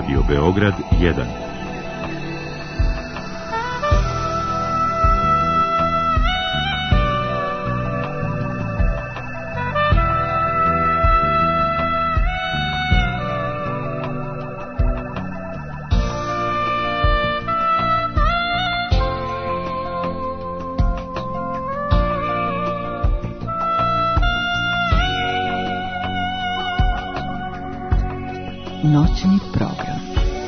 Radio Beograd 1. Noćni program.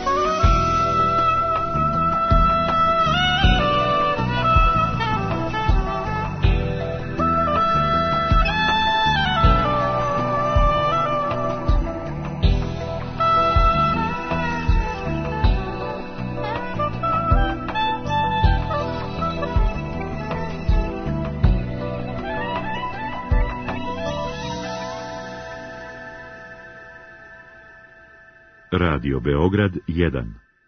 Radio Beograd 1.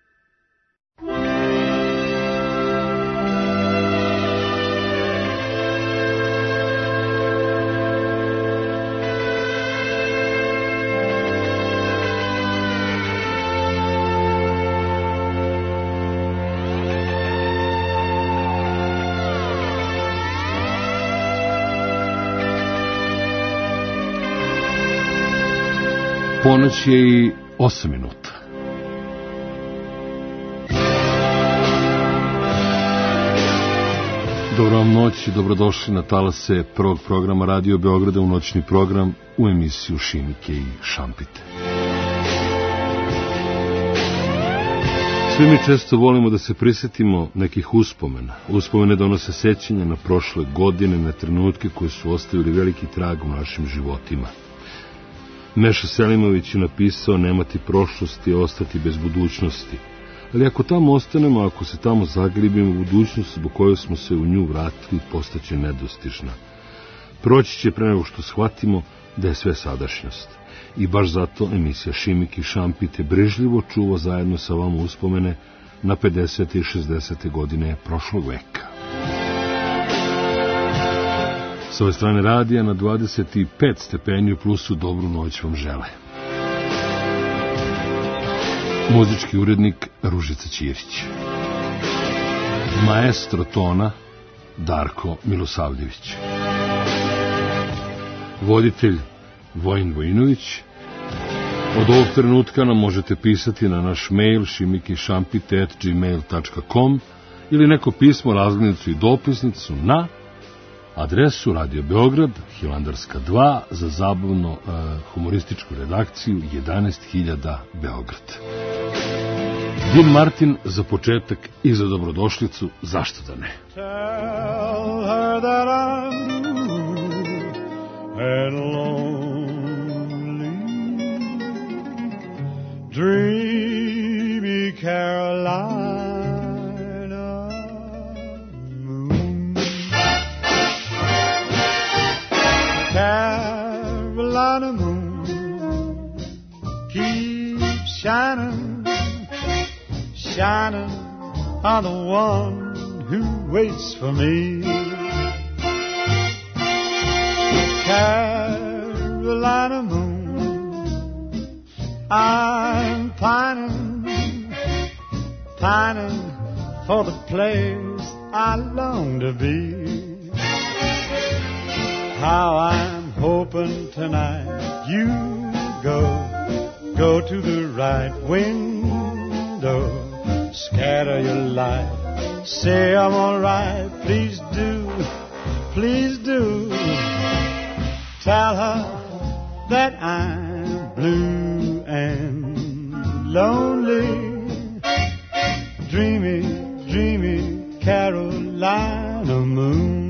Ponoć je i 8 minuta. Dobro vam noć i dobrodošli na talase prvog programa Radio Beograda u noćni program u emisiju Šimike i Šampite. Svi mi često volimo da se prisjetimo nekih uspomena. Uspomene donose sećanja na prošle godine, na trenutke koje su ostavili veliki trag u našim životima. Meša Selimović je napisao: nemati prošlosti, ostati bez budućnosti. Ali ako tamo ostanemo, ako se tamo zagribimo, budućnost zbog koje smo se u nju vratili postaće nedostižna. Proći će pre nego što shvatimo da je sve sadašnjost. I baš zato emisija Šimike i Šampite brižljivo čuva zajedno sa vama uspomene na 50. i 60. godine prošlog veka. S ove strane radija na 25 stepeni u plusu dobru noć vam žele. Muzički urednik Ružica Ćirić. Maestro tona Darko Milosavljević. Voditelj Vojin Vojinović. Od ovog trenutka nam možete pisati na naš mail šimikishampite@gmail.com ili neko pismo, razglednicu i dopisnicu na adresu Radio Beograd, Hilandarska 2, za zabavno humorističku redakciju 11.000 Beograd. Dean Martin za početak i za dobrodošlicu, zašto da ne? Tell her that I'm blue and lonely, dreamy Carolina. Carolina moon keeps shining, shining on the one who waits for me. Carolina moon, I'm pining, pining for the place I long to be. How I'm hoping tonight you go to the right window, scatter your light, say I'm alright, please do, tell her that I'm blue and lonely, dreamy, dreamy Carolina moon.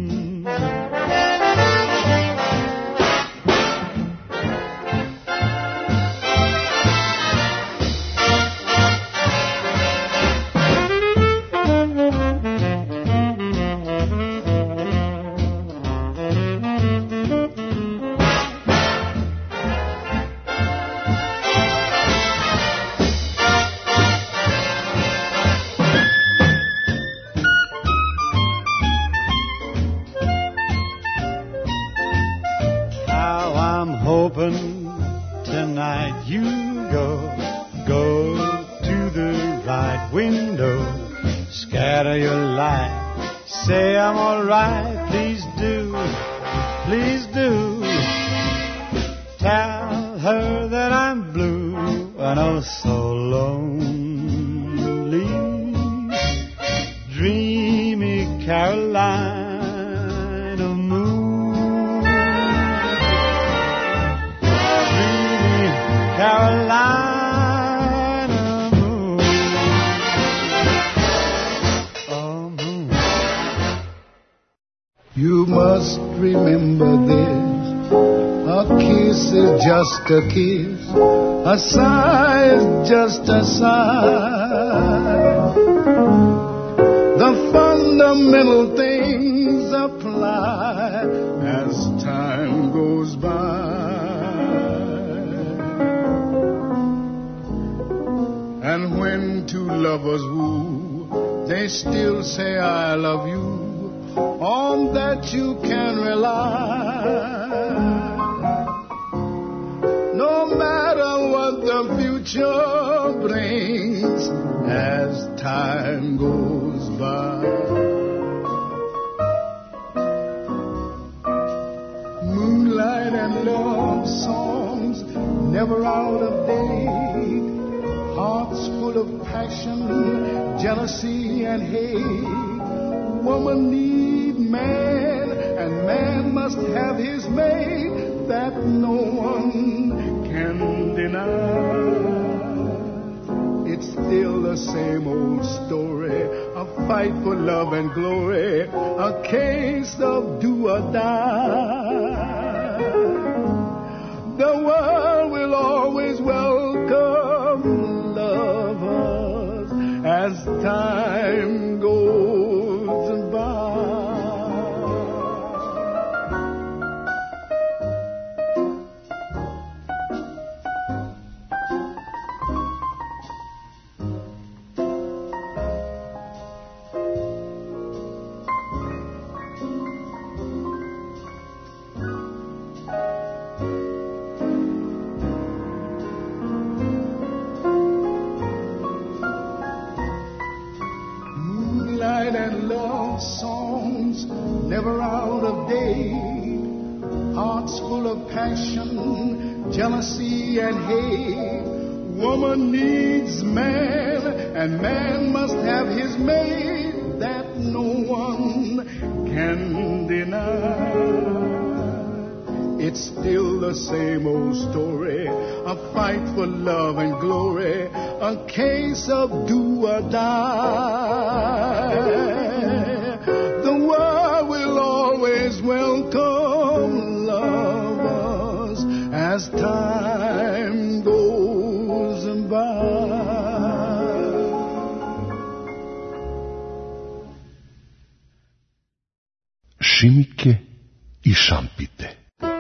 window, scatter your light, say I'm alright, please do, please do. Tell her that I'm blue and oh so lonely. Dreamy Carolina moon, dreamy Carolina moon, oh moon. You must remember this. A kiss is just a kiss, a sigh is just a sigh. The fundamental things apply as time goes by. And when two lovers woo, they still say I love you. On that you can rely. No matter what the future brings as time goes by. Moonlight and love songs never out of date. Hearts full of passion, jealousy and hate. Woman need man, and man must have his mate, that no one can deny. It's still the same old story, a fight for love and glory, a case of do or die. The world will always welcome lovers as time goes. Never out of date, hearts full of passion, jealousy and hate. Woman needs man, and man must have his mate, that no one can deny. It's still the same old story, a fight for love and glory, a case of do or die. Welcome lovers as time goes by. Šimike i šampite.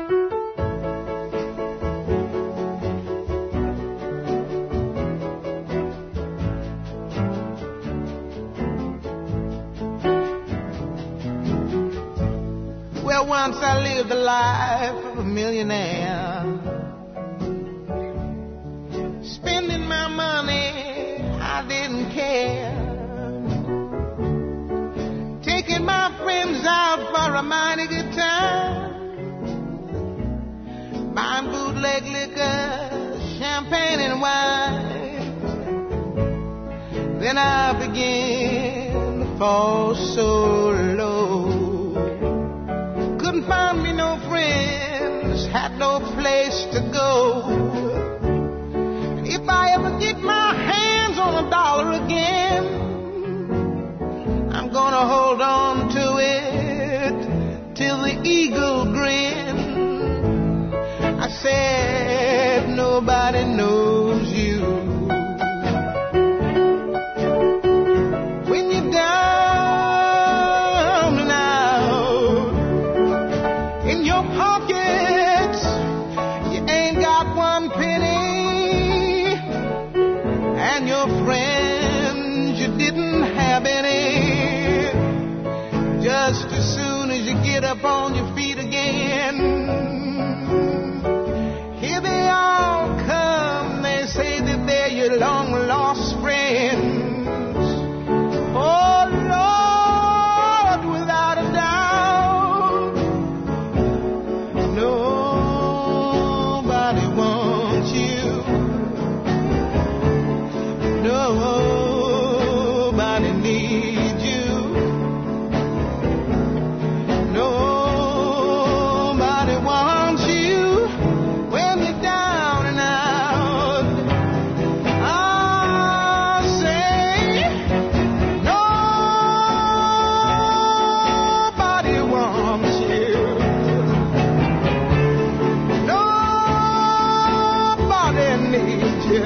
Once I lived the life of a millionaire, spending my money, I didn't care, taking my friends out for a mighty good time, buying bootleg liquor, champagne and wine. Then I began to fall so low. Couldn't find me no friends, had no place to go. If I ever get my hands on $1 again, I'm gonna hold on to it till the eagle grin. I said nobody knows you. When you're down pockets, you ain't got one penny, and your friends, you didn't have any. Just as soon as you get up on your feet again, here they all come. They say that they're your long lost friend. Nobody needs you. Nobody wants you when you're down and out. I say nobody wants you. Nobody needs you.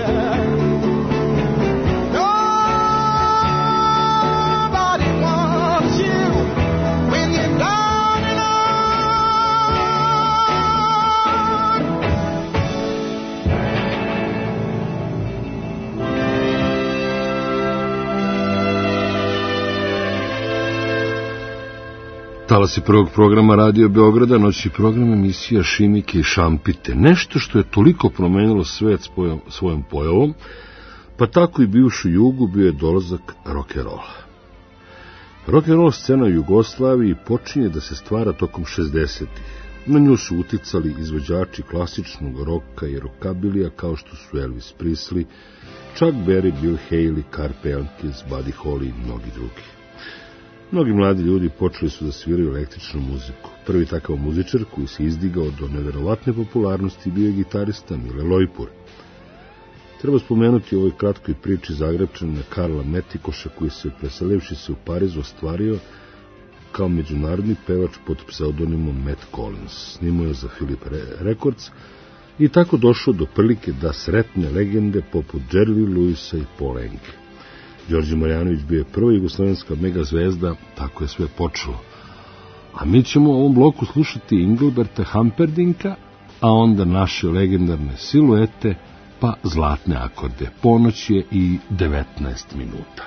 Talasi prvog programa Radio Beograda, noćni program emisija Šimike i šampite. Nešto što je toliko promenilo svet svojom pojavom, pa tako i bivšu Jugu bio je dolazak rock'n'rolla. Rock'n'roll scena u Jugoslaviji počinje da se stvara tokom 60-ih. Na nju su uticali izvođači klasičnog roka i rockabilija kao što su Elvis Presley, Chuck Berry, Bill Haley, Carl Perkins, Buddy Holly i mnogi drugi. Mnogi mladi ljudi počeli su da sviraju električnu muziku. Prvi takav muzičar koji se izdigao do neverovatne popularnosti bio je gitarista Mile Lojpur. Treba spomenuti u ovoj kratkoj priči Zagrebčanina Karla Metikoša koji se, preselivši se u Parizu, ostvario kao međunarodni pevač pod pseudonimom Matt Collins. Snimao je za Philip Records i tako došao do prilike da sretne legende poput Jerry Lee Lewisa i Paul Anke. Đorđe Marjanović bio je prva jugoslovenska megazvezda, tako je sve počelo. A mi ćemo u ovom bloku slušati Engelberta Humperdinka, a onda naše legendarne Siluete, pa Zlatne akorde. Ponoć je i 19 minuta.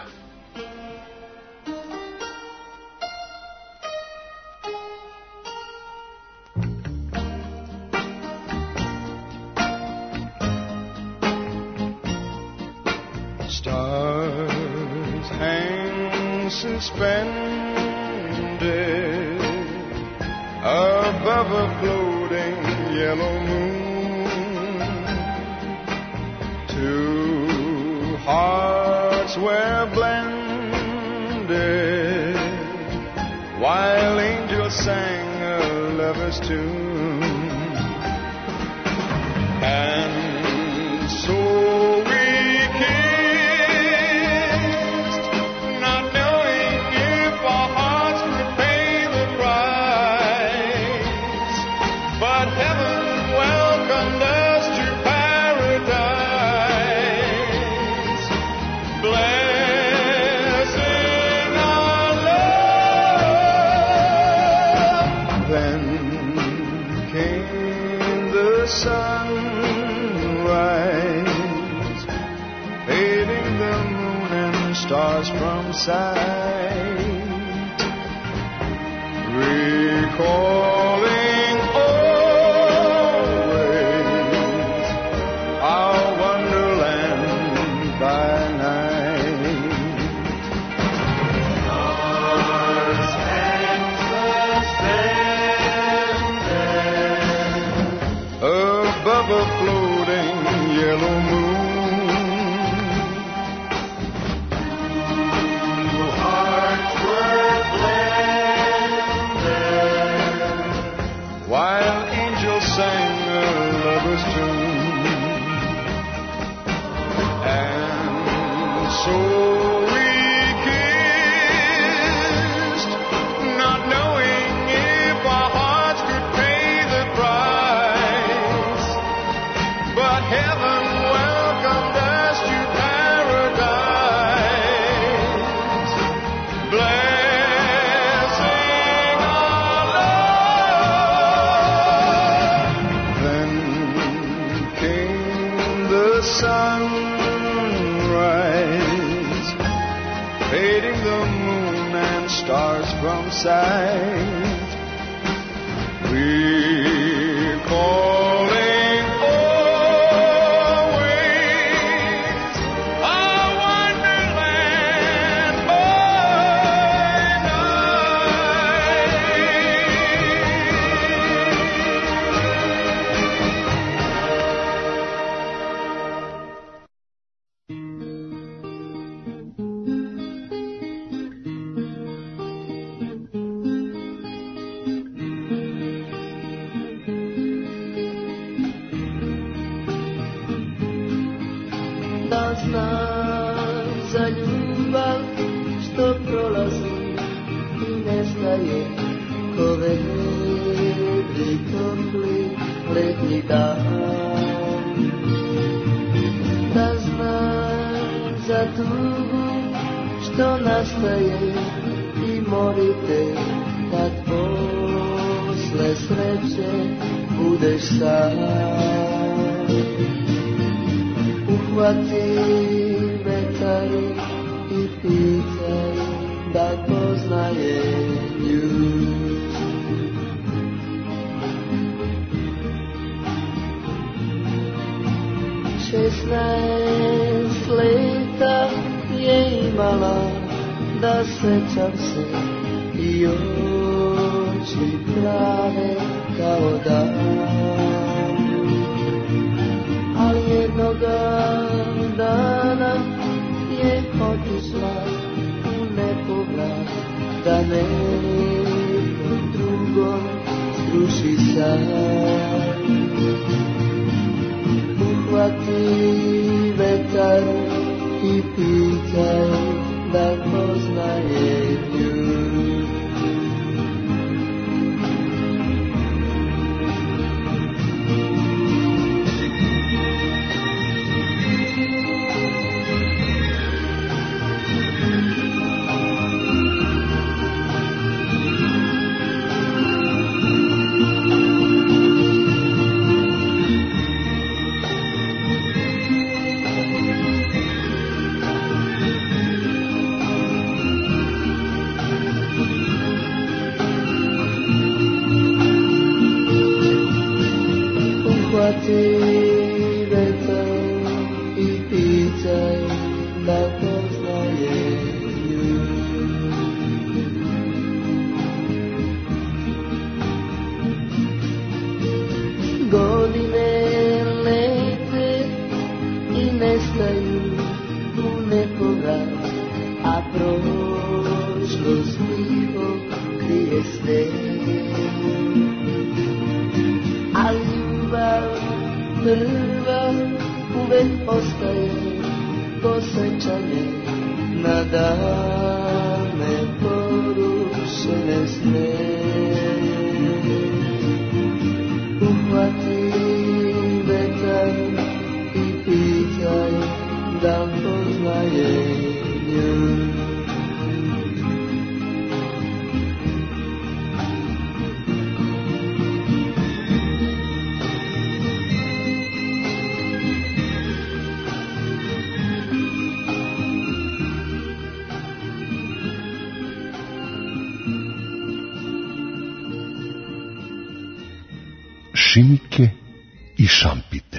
Stars hang suspended above a floating yellow moon. Two hearts were blended while angels sang a lover's tune. And so stars from sight, recalling always our wonderland by night. Stars hang suspended above a floating yellow moon. Sight, recalling always our wonderland by night. što prolazi i nestaje ko vedri topli letnji dan. Da znam za tugu što nastaje i morite kad posle sreće budeš sam. Uhvati vetar i pitaj da poznaje nju. 16 leta je imala, da sećam se i oči plave kao dan. Ali jednoga dana je otišla u nepovrat, da nekom drugom sruši san. Uhvati vetar i pitaj da poznaje nju. Šimike i šampite.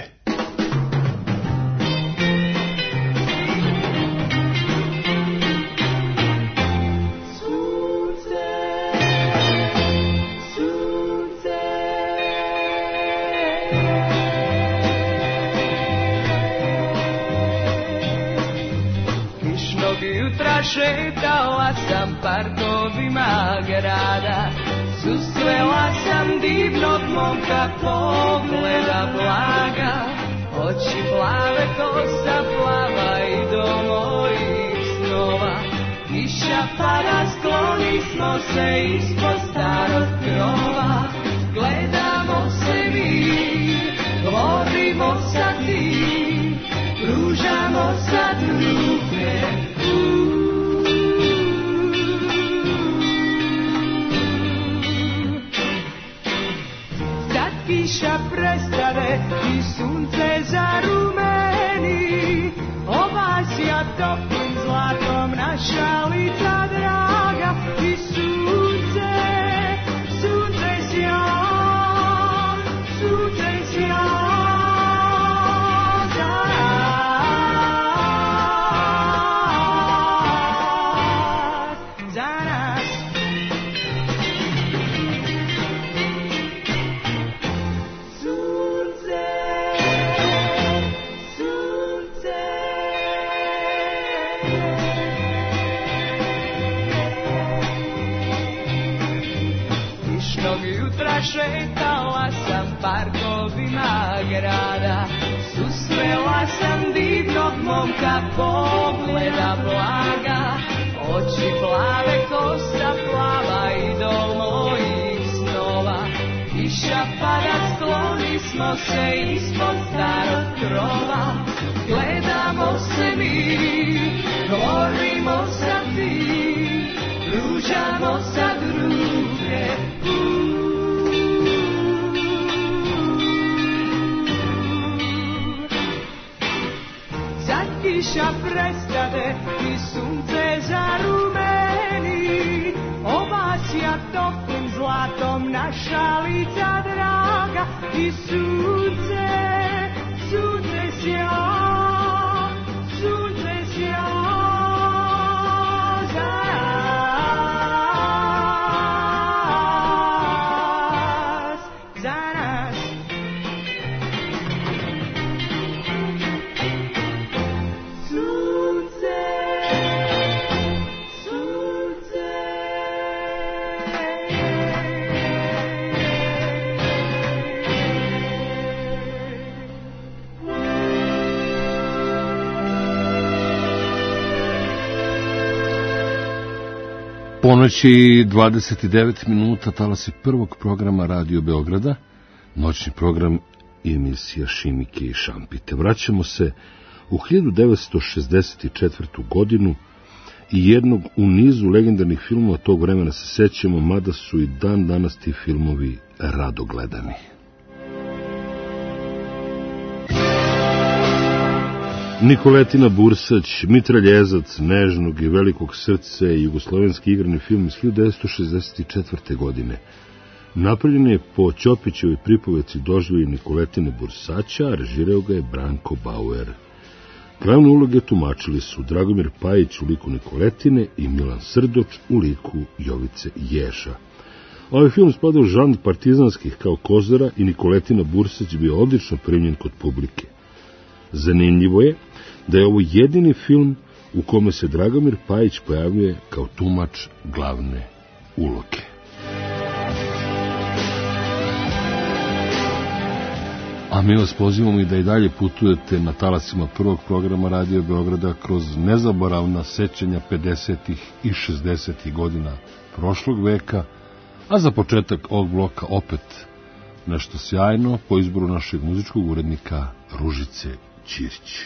Kišnog jutra šetala sam parkovima grada. Susrela sam divnog momka, pogleda blaga, oči plave, kosa plava i do mojih snova. Kiša pada, skloni smo se ispod starog krova. Gledamo se mi, govorimo sa tim, pružamo sad ruke. Kiša prestane i sunce zarumeni, obasja toplim zlatom naša lica draga. I sunce, sunce sja, sunce sja za nas, za nas. Šetala sam parkovima grada, susrela sam divnog momka, pogleda blaga, oči Našli smo se ispod starog krova, gledamo se mi, govorimo sa ti, pružamo sad ruke. Sad kiša prestade i sunce zarumeni, obasja toplim zlatom naša lica draga i sunce, sunce sja, sunce sja za nas, za nas. Sunce, sunce. Ponoć i 29 minuta, talasi prvog programa Radio Beograda, noćni program i emisija Šimike i Šampite. Vraćamo se u 1964. godinu i jednog u nizu legendarnih filmova tog vremena se sećamo, mada su i dan danas ti filmovi rado gledani. Nikoletina Bursać, mitraljezac nežnog i velikog srca i jugoslovenski igrani film iz 1964. godine. Napravljen je po Ćopićevoj pripoveci doživlje Nikoletine Bursaća, a režirao ga je Branko Bauer. Glavne uloge tumačili su Dragomir Pajić u liku Nikoletine i Milan Srdoč u liku Jovice Ješa. Ovaj film spada u žanr partizanskih kao Kozara i Nikoletina Bursać bio odlično primljen kod publike. Zanimljivo je da je ovo jedini film u kome se Dragomir Pajić pojavljuje kao tumač glavne uloge. A mi vas pozivamo i da i dalje putujete na talasima prvog programa Radio Beograda kroz nezaboravna sećanja 50. i 60. godina prošlog veka, a za početak ovog bloka opet nešto sjajno po izboru našeg muzičkog urednika Ružice Ćirić.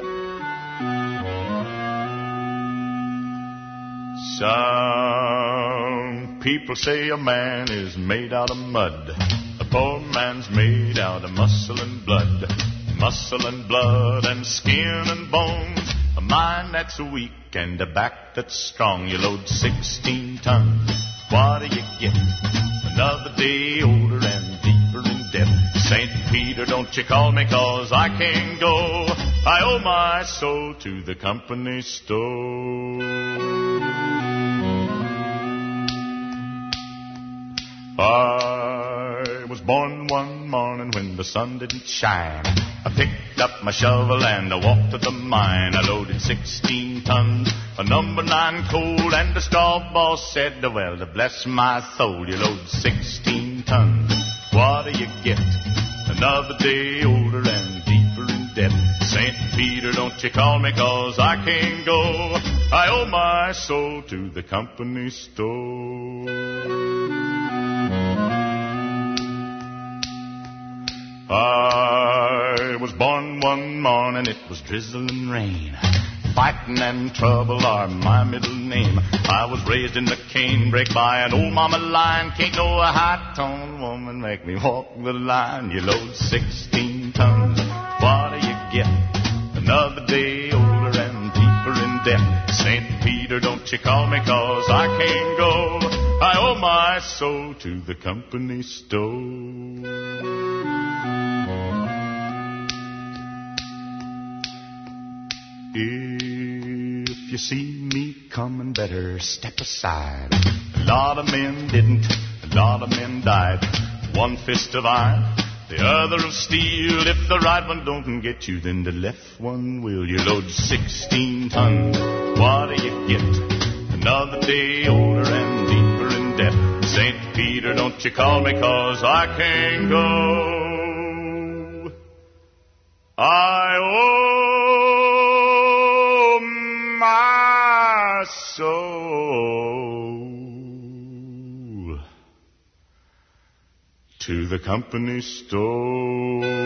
Some people say a man is made out of mud. A poor man's made out of muscle and blood. Muscle and blood and skin and bones. A mind that's weak and a back that's strong. You load 16 tons. What do you get? Another day older and deeper in debt. St. Peter, don't you call me 'cause I can't go. I owe my soul to the company store. I was born one morning when the sun didn't shine. I picked up my shovel and I walked to the mine. I loaded 16 tons of number 9 coal, and the straw boss said, well, to bless my soul, you load 16 tons. What do you get? Another day older and deeper in debt. St. Peter, don't you call me 'cause I can't go. I owe my soul to the company store. I was born one morning, it was drizzling rain. Fighting and trouble are my middle name. I was raised in the canebrake by an old mama lion. Can't no high-toned woman make me walk the line. You load 16 tons, what do you get? Another day older and deeper in debt. St. Peter, don't you call me 'cause I can't go. I owe my soul to the company store. If you see me coming, better step aside. A lot of men didn't, a lot of men died. One fist of iron, the other of steel. If the right one don't get you, then the left one will. You load 16 tons, what do you get? Another day older and deeper in debt. St. Peter, don't you call me 'cause I can't go. I owe my soul to to the company store.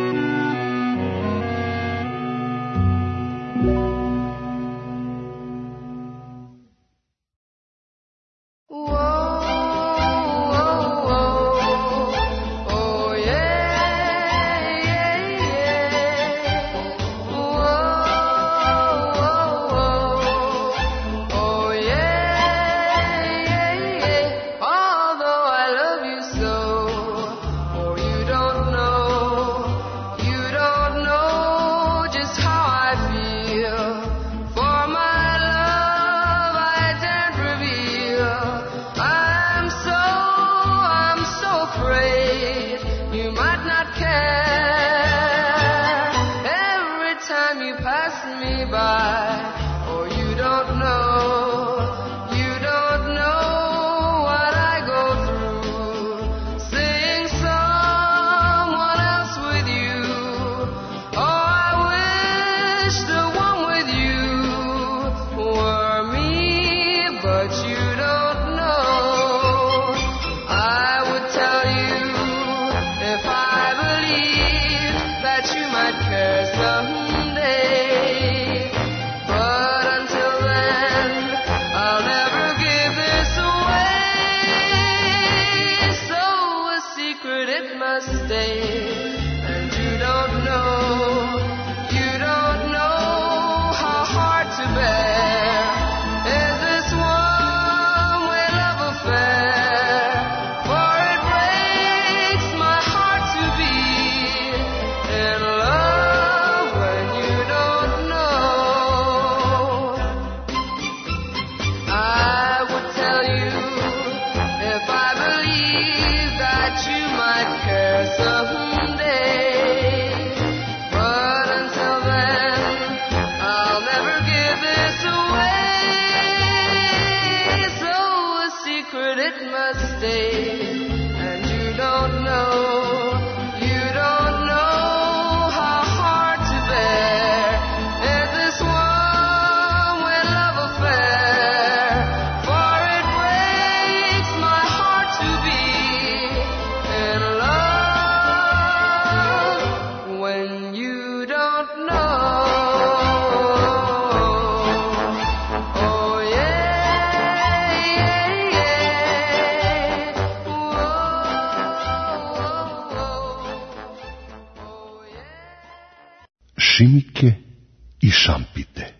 Šimike i šampite.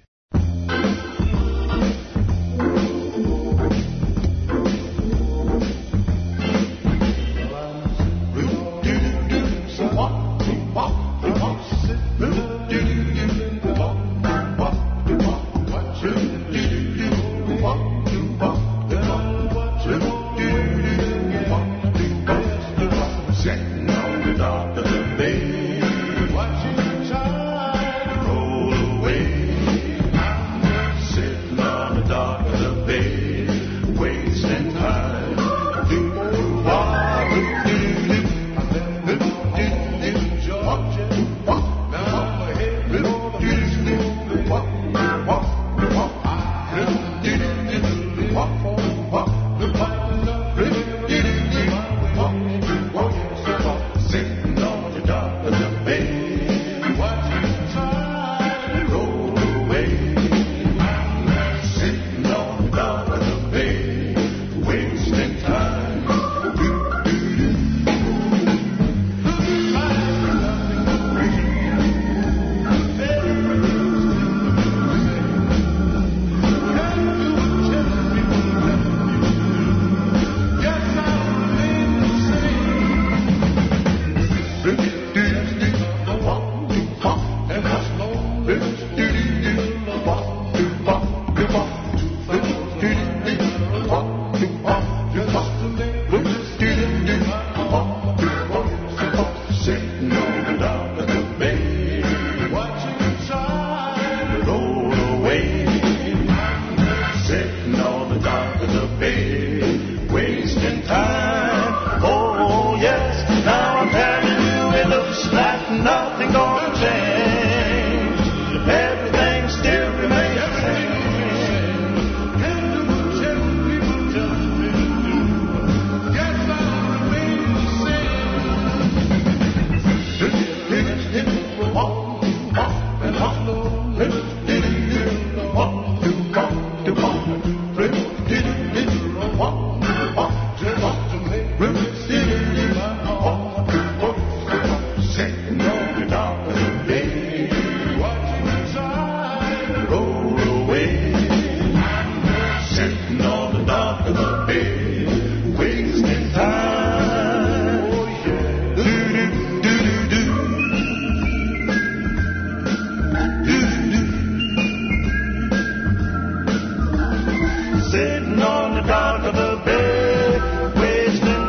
the dock of the bay, wasting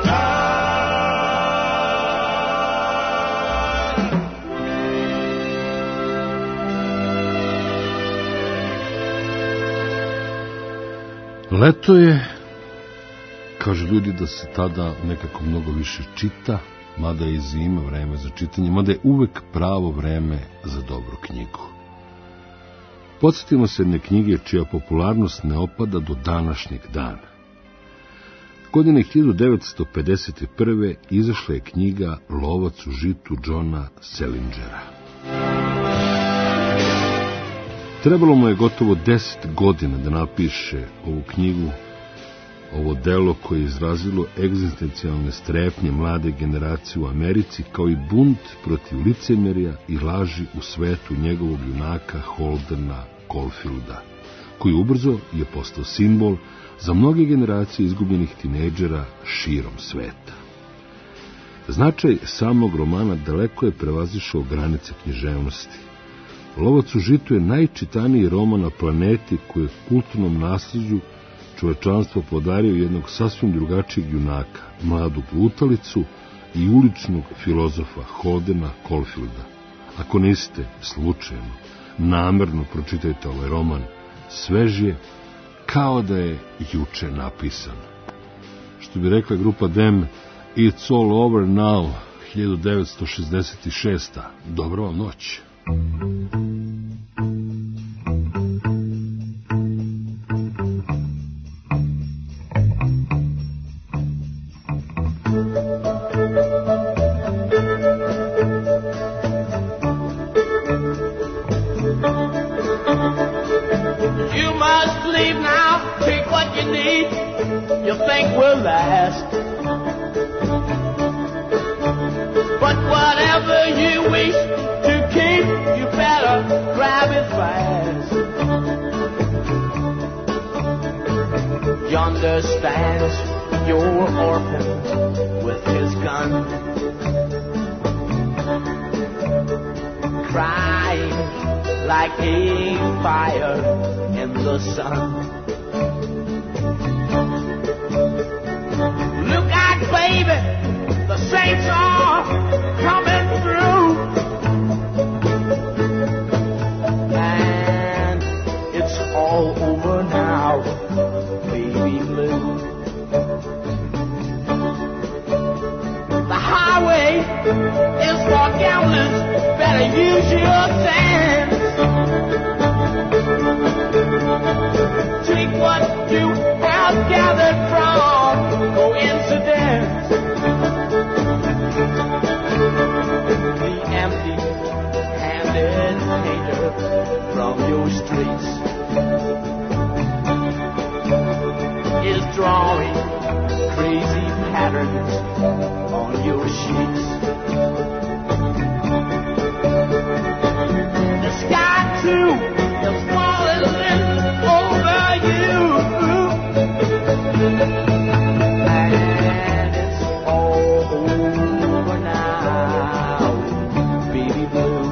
time. Leto je, kažu ljudi da se tada nekako mnogo više čita, mada je i zima vreme za čitanje, mada je uvek pravo vreme za dobru knjigu. Podsjetimo se jedne knjige čija popularnost ne opada do današnjeg dana. Godine 1951. izašla je knjiga Lovac u žitu Johna Salingera. Trebalo mu je gotovo 10 godina da napiše ovu knjigu, ovo delo koje je izrazilo egzistencijalne strepnje mlade generacije u Americi, kao i bunt protiv licemerja i laži u svetu njegovog junaka Holdena Caulfielda, koji ubrzo je postao simbol za mnoge generacije izgubljenih tinejdžera širom sveta. Značaj samog romana daleko je prevazišao granice književnosti. Lovac u žitu je najčitaniji roman na planeti koji je kulturnom nasleđu čovečanstvo podario jednog sasvim drugačijeg junaka, mladu lutalicu i uličnog filozofa Holdena Caulfielda. Ako niste slučajno, namerno pročitajte ovaj roman, svež je kao da je juče napisan. Što bi rekla grupa Them, It's all over now, 1966. Dobro vam noć. You think will last, but whatever you wish to keep, you better grab it fast. Yonder stands your orphan with his gun, crying like a fire in the sun. Look out, baby, the saints are coming through, and it's all over now, baby blue. The highway is for gamblers, better use your sense. Take what you have gathered from coincidence. The empty-handed painter from your streets is drawing crazy patterns on your sheets. The sky too is falling over you, and it's all over now, baby blue.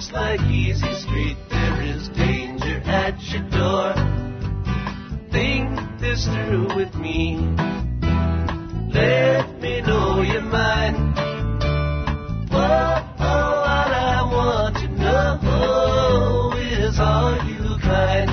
looks like easy street, there is danger at your door. Think this through with me. Let me know your mind. What I want to know is, are you kind?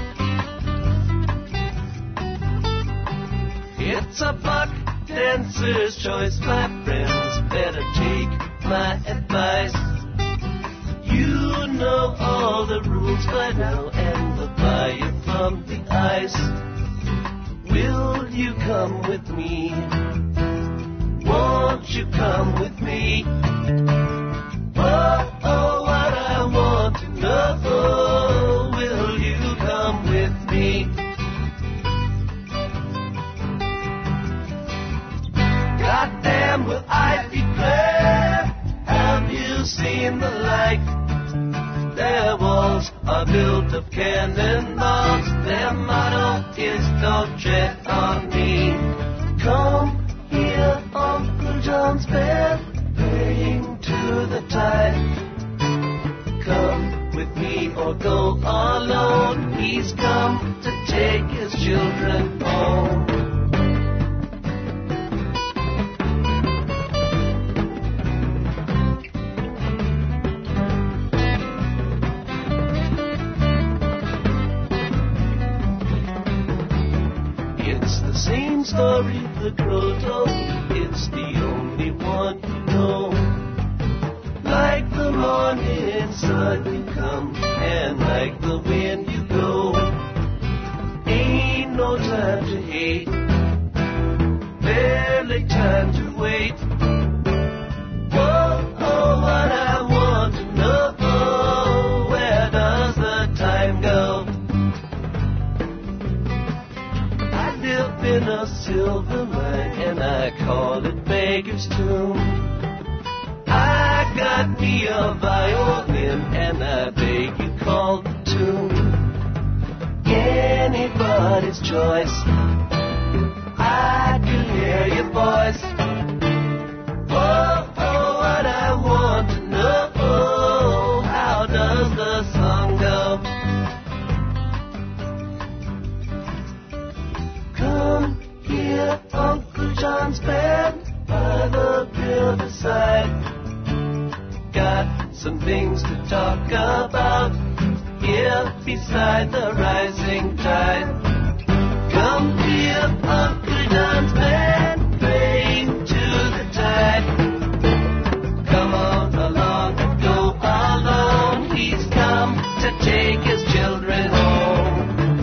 It's a buck dancer's choice, my friends. Better take my advice. You know all the rules by now, and the fire from the ice. Will you come with me? Won't you come with me? Oh, what I want to know. Will you come with me? Goddamn, will I be glad? Have you seen the like? Their walls are built of cannonballs. Their motto is don't tread on me. Come here, Uncle John's bed, praying to the tide. Come with me or go alone. He's come to take his children home. Same story the crow told me, it's the only one you know. Like the morning sun you come, and like the wind you go. Ain't no time to hate, barely time to wait. Oh, what I want to know, where does the time go? In a silver mine, and I call it Beggar's Tomb. I got me a violin, and I beg you call the tune. Anybody's choice, I can hear your voice. Oh, what I want to know, how does the song go? Come here, Uncle John's band by the riverside. Got some things to talk about here beside the rising tide. Come here, Uncle John's band, praying to the tide. Come on along, go alone. He's come to take his children home.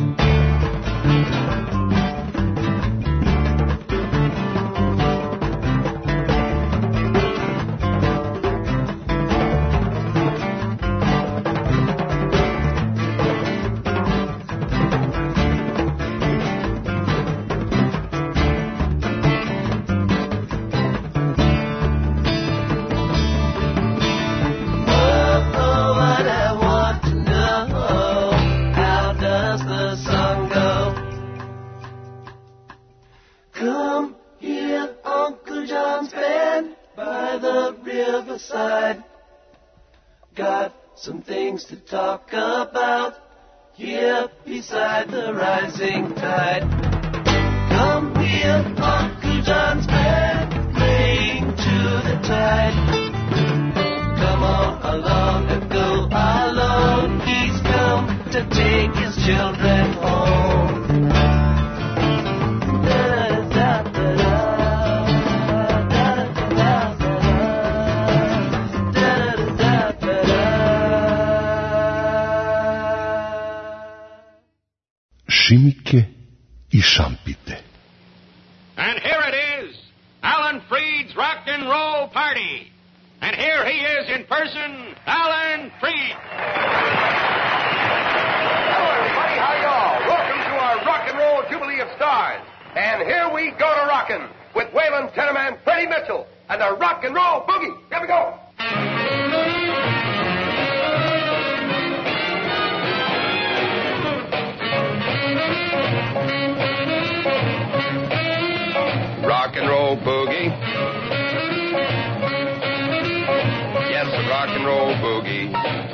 Got some things to talk about here beside the rising tide. Come here, Uncle John's band, praying to the tide. Come on along and go alone. He's come to take his children home. Šimike I šampite. And here it is, Alan Freed's Rock and Roll Party. And here he is in person, Alan Freed. Hello, everybody. How y'all? Welcome to our Rock and Roll Jubilee of Stars. And here we go to rockin' with Waylon Tennerman, Freddie Mitchell, and the Rock and Roll Boogie. Here we go. Rock and roll boogie. Yes, the rock and roll boogie. boogie.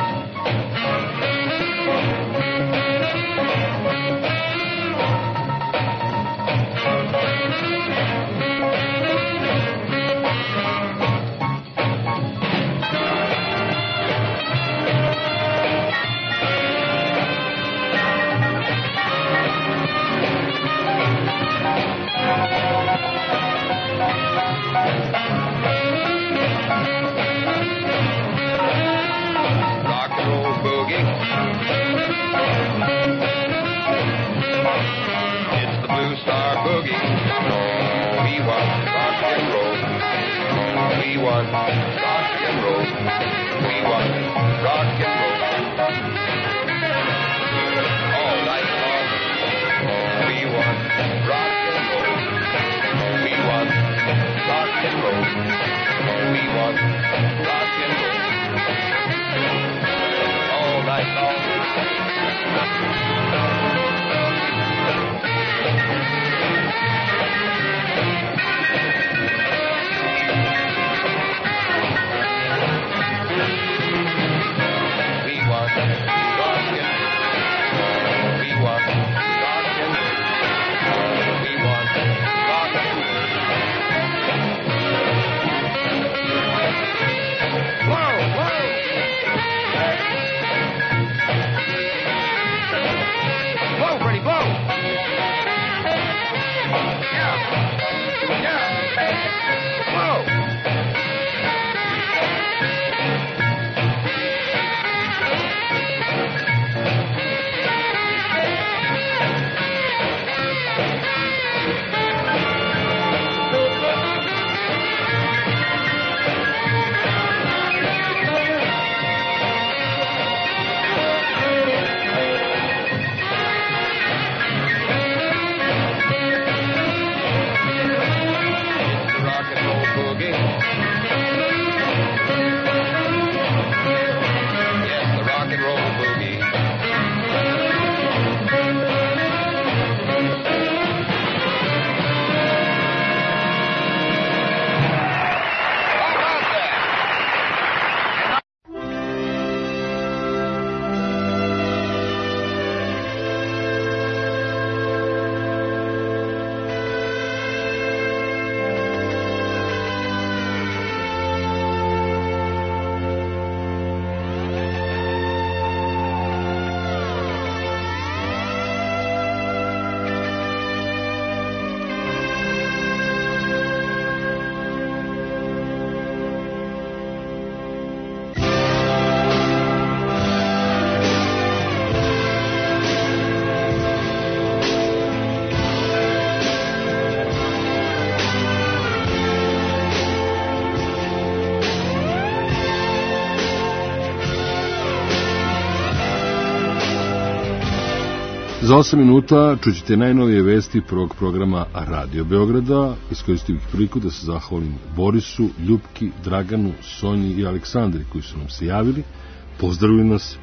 Za 8 minuta čućete najnovije vesti prvog programa Radio Beograda. Iskoristio bih priliku da se zahvalim Borisu, Ljupki, Draganu, Sonji i Aleksandri koji su nam se javili, pozdravili nas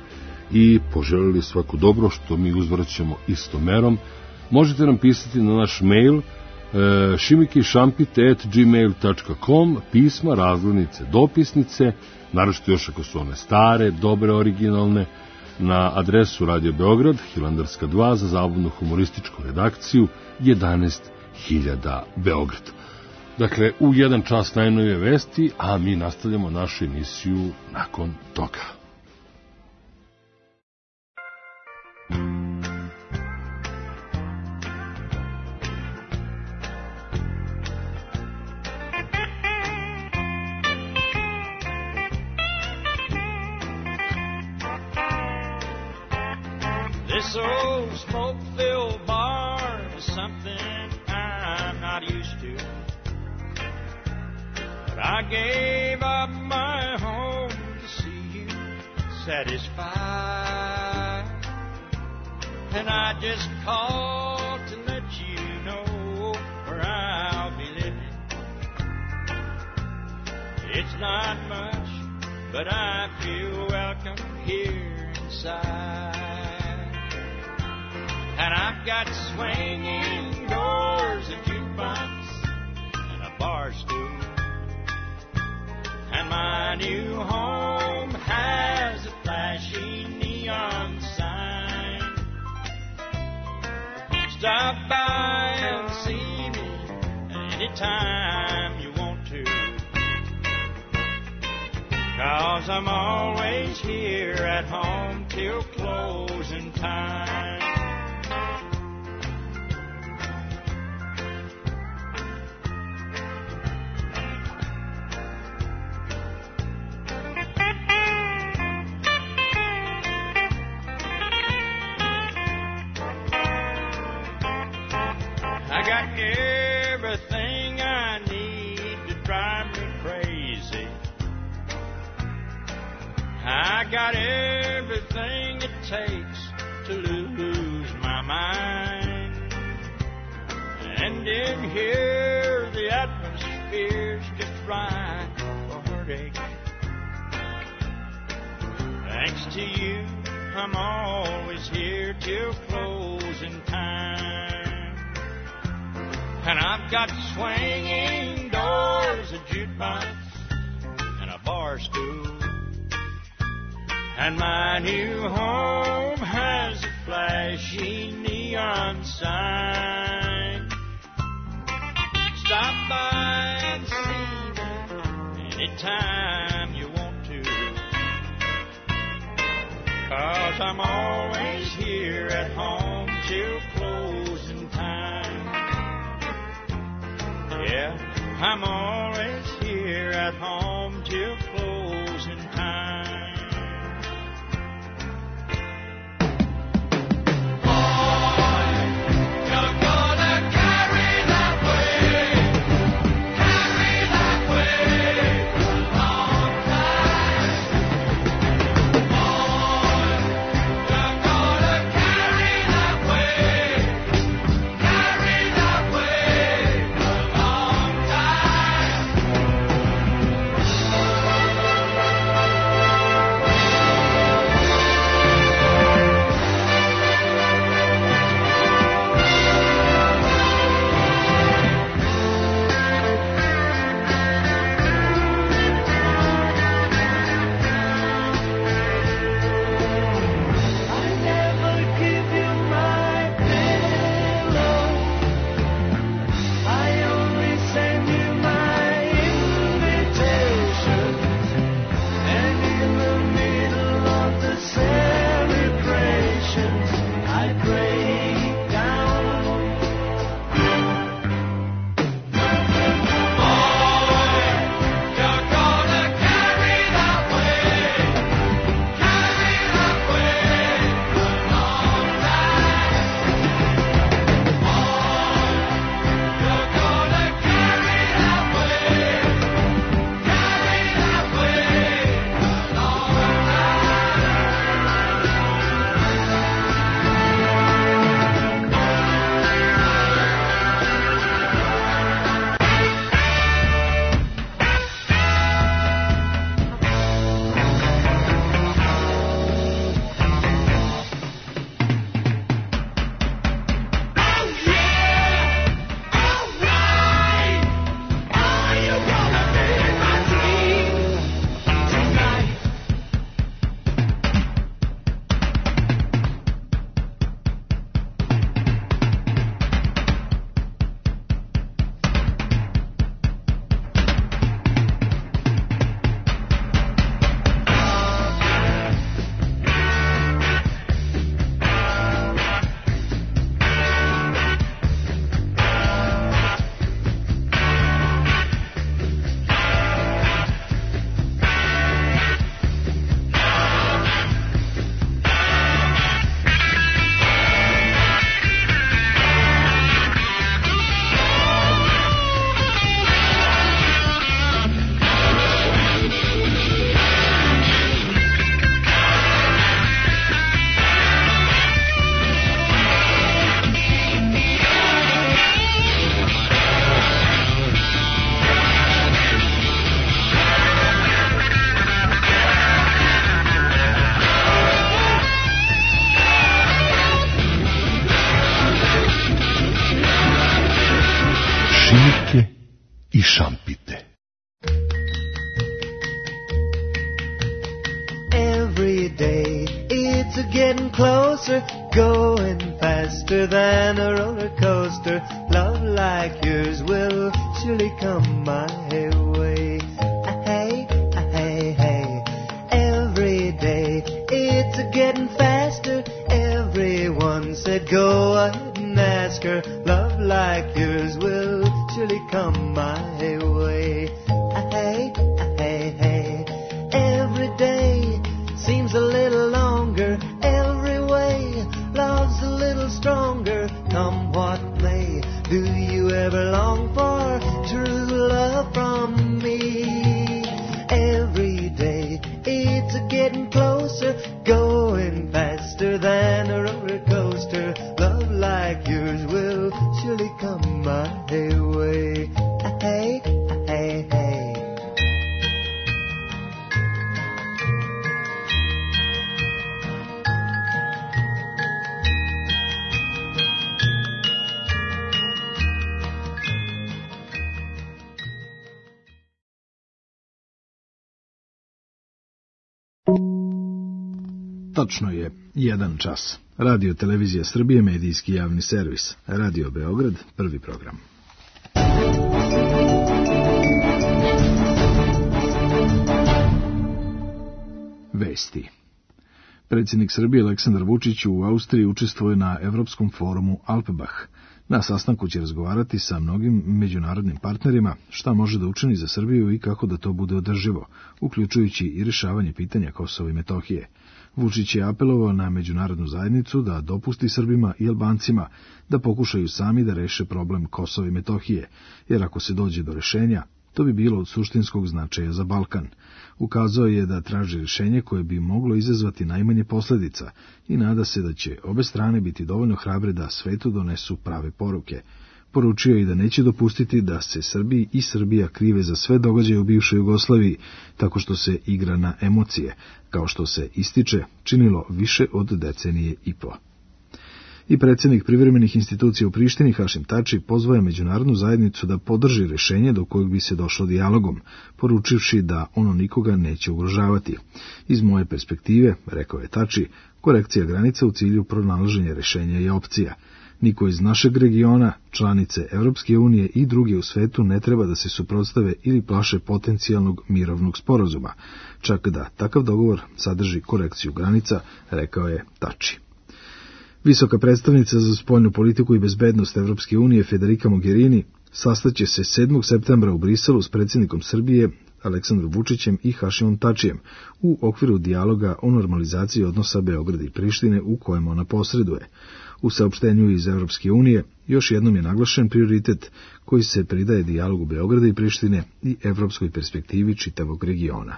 i poželili svako dobro, što mi uzvraćamo istom merom. Možete nam pisati na naš mail šimikišampite@gmail.com, pisma, razglednice, dopisnice, naročito još ako su one stare, dobre, originalne, na adresu Radio Beograd, Hilandarska 2, za zabavnu humorističku redakciju, 11.000 Beograd. Dakle, u 1 čas najnovije vesti, a mi nastavljamo našu emisiju nakon toga. This old smoke-filled bar is something I'm not used to. But I gave up my home to see you satisfied. And I just called to let you know where I'll be living. It's not much, but I feel welcome here inside. And I've got swinging doors, a jukebox, and a bar stool. And my new home has anytime you want to. 'Cause I'm always here at home till closing time. I got everything I need to drive me crazy. I got everything it takes to lose my mind. And in here, the atmosphere's just right for heartache. Thanks to you, I'm always here till closing time. And I've got swinging doors, a jukebox, and a bar stool. And my new home has a flashy neon sign. Stop by and see me anytime you want to. 'Cause I'm always here at home till closing time. Yeah, I'm always here at home till closing time. Šimike I šampite. Every day it's a game. getting closer, going faster than a roller coaster. Love like yours will surely come my way. Hey, hey, hey, every day it's a getting faster. Everyone said go ahead and ask her. Love like yours will surely come my way. Hey, hey, hey, every day seems a little longer. Every way love's a little stronger. Come what may, do you ever long for true love from me? Every day it's a getting closer, going faster than a roller coaster. Love like yours will surely come my way. Hey, hey, hey. Tačno je 1 čas. Radio Televizija Srbije, medijski javni servis. Radio Beograd, prvi program. Vesti. Predsjednik Srbije Aleksandar Vučić u Austriji učestvuje na Evropskom forumu Alpbach. Na sastanku će razgovarati sa mnogim međunarodnim partnerima šta može da učini za Srbiju i kako da to bude održivo, uključujući i rješavanje pitanja Kosova i Metohije. Vučić je apelovao na međunarodnu zajednicu da dopusti Srbima i Albancima da pokušaju sami da reše problem Kosova i Metohije, jer ako se dođe do rješenja, to bi bilo od suštinskog značaja za Balkan. Ukazao je da traži rješenje koje bi moglo izazvati najmanje posljedica i nada se da će obe strane biti dovoljno hrabre da svetu donesu prave poruke. Poručio je i da neće dopustiti da se Srbiji i Srbija krive za sve događaje u bivšoj Jugoslaviji, tako što se igra na emocije, kao što se ističe činilo više od decenije i po. I predsjednik privremenih institucija u Prištini Hašim Tači pozvao je međunarodnu zajednicu da podrži rješenje do kojeg bi se došlo dijalogom, poručivši da ono nikoga neće ugrožavati. Iz moje perspektive, rekao je Tači, korekcija granica u cilju pronalaženja rješenja je opcija. Niko iz našeg regiona, članice Evropske unije i druge u svetu ne treba da se suprotstave ili plaše potencijalnog mirovnog sporazuma, čak da takav dogovor sadrži korekciju granica, rekao je Tači. Visoka predstavnica za spoljnu politiku i bezbednost Evropske unije Federica Mogherini sastaće se 7. septembra u Briselu s predsjednikom Srbije Aleksandrom Vučićem i Hašimom Tačijem u okviru dijaloga o normalizaciji odnosa Beograda i Prištine u kojem ona posreduje. U saopštenju iz Evropske unije još jednom je naglašen prioritet koji se pridaje dijalogu Beograda i Prištine i evropskoj perspektivi čitavog regiona.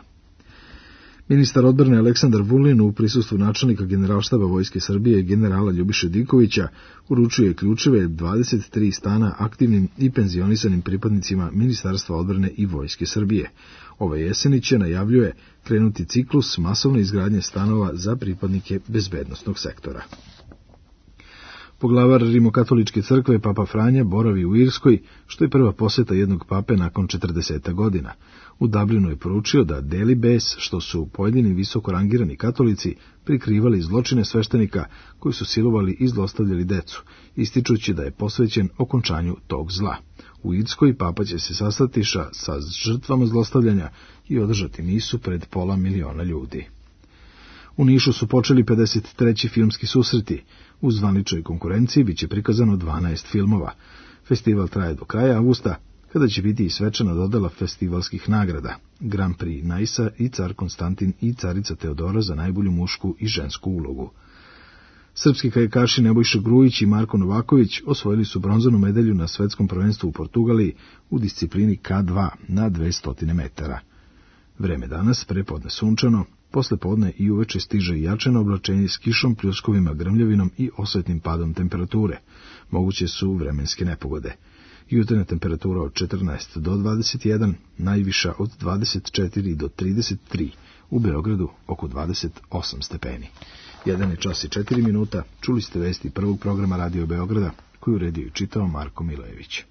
Ministar odbrane Aleksandar Vulin u prisustvu načelnika Generalštaba Vojske Srbije generala Ljubiše Dikovića uručuje ključeve 23 stana aktivnim i penzionisanim pripadnicima Ministarstva odbrane i Vojske Srbije. Ove jeseni će, najavljuje, krenuti ciklus masovne izgradnje stanova za pripadnike bezbednosnog sektora. Poglavar Rimokatoličke crkve Papa Franja boravi u Irskoj, što je prva posjeta jednog pape nakon 40 godina. U Dublinu je poručio da deli bes što su pojedini visoko rangirani katolici prikrivali zločine sveštenika koji su silovali i zlostavljali decu, ističući da je posvećen okončanju tog zla. U Irskoj papa će se sastati sa žrtvama zlostavljanja i održati misu pred 500.000 ljudi. U Nišu su počeli 53. filmski susreti. U zvaničnoj konkurenciji biće prikazano 12 filmova. Festival traje do kraja avgusta, kada će biti i svečana dodela festivalskih nagrada, Grand Prix Najsa i car Konstantin i carica Teodora za najbolju mušku i žensku ulogu. Srpski kajakaši Nebojša Grujić i Marko Novaković osvojili su bronzanu medalju na svetskom prvenstvu u Portugaliji u disciplini K2 na 200 metara. Vreme danas prepodne sunčano, posle podne i uveče stiže jačeno oblačenje s kišom, pljuskovima, grmljavinom i osvetnim padom temperature. Moguće su vremenske nepogode. Jutarnja temperatura od 14 do 21, najviša od 24 do 33, u Beogradu oko 28 stepeni. 1:04, čuli ste vesti prvog programa Radio Beograda, koju uredio i čitao Marko Milojević.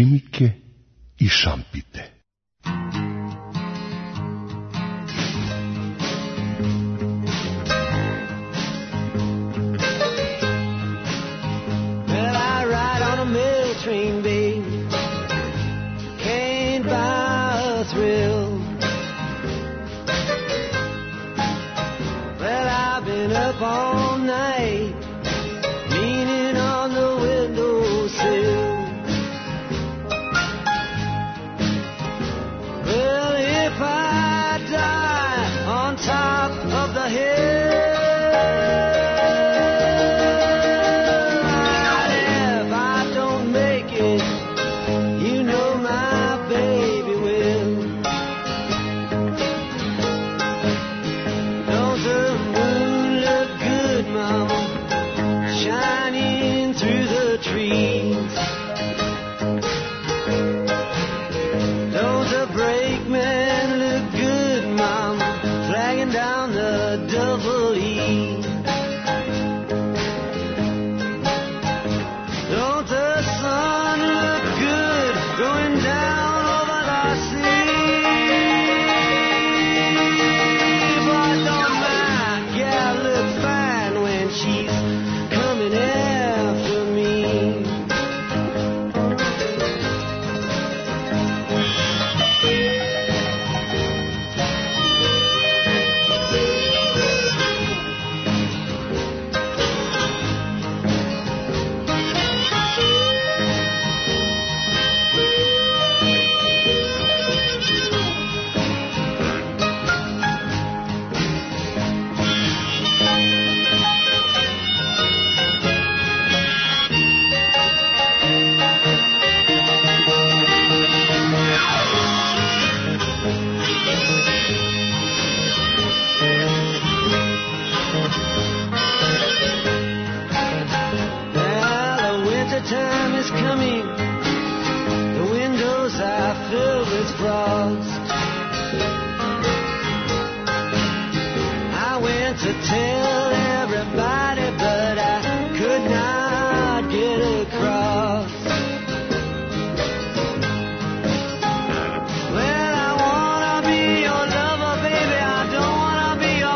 Šimike i Šampite. Well, I ride on a mail train, babe. Can't buy a thrill. Well, I've been up all night, leaning on the windowsill. Well, if I die on top of the hill, if I don't make it, you know my baby will. Don't the moon look good, Mama, shining through the trees? Don't the brakeman look good, Mama, flagging down the double E? Don't the sun look good going down over the sea? But don't my gal look fine when she's coming after me? Well, the winter time is coming. The windows are filled with frost. I went to tell everybody, but I could not get across. Well, I wanna be your lover, baby. I don't wanna be your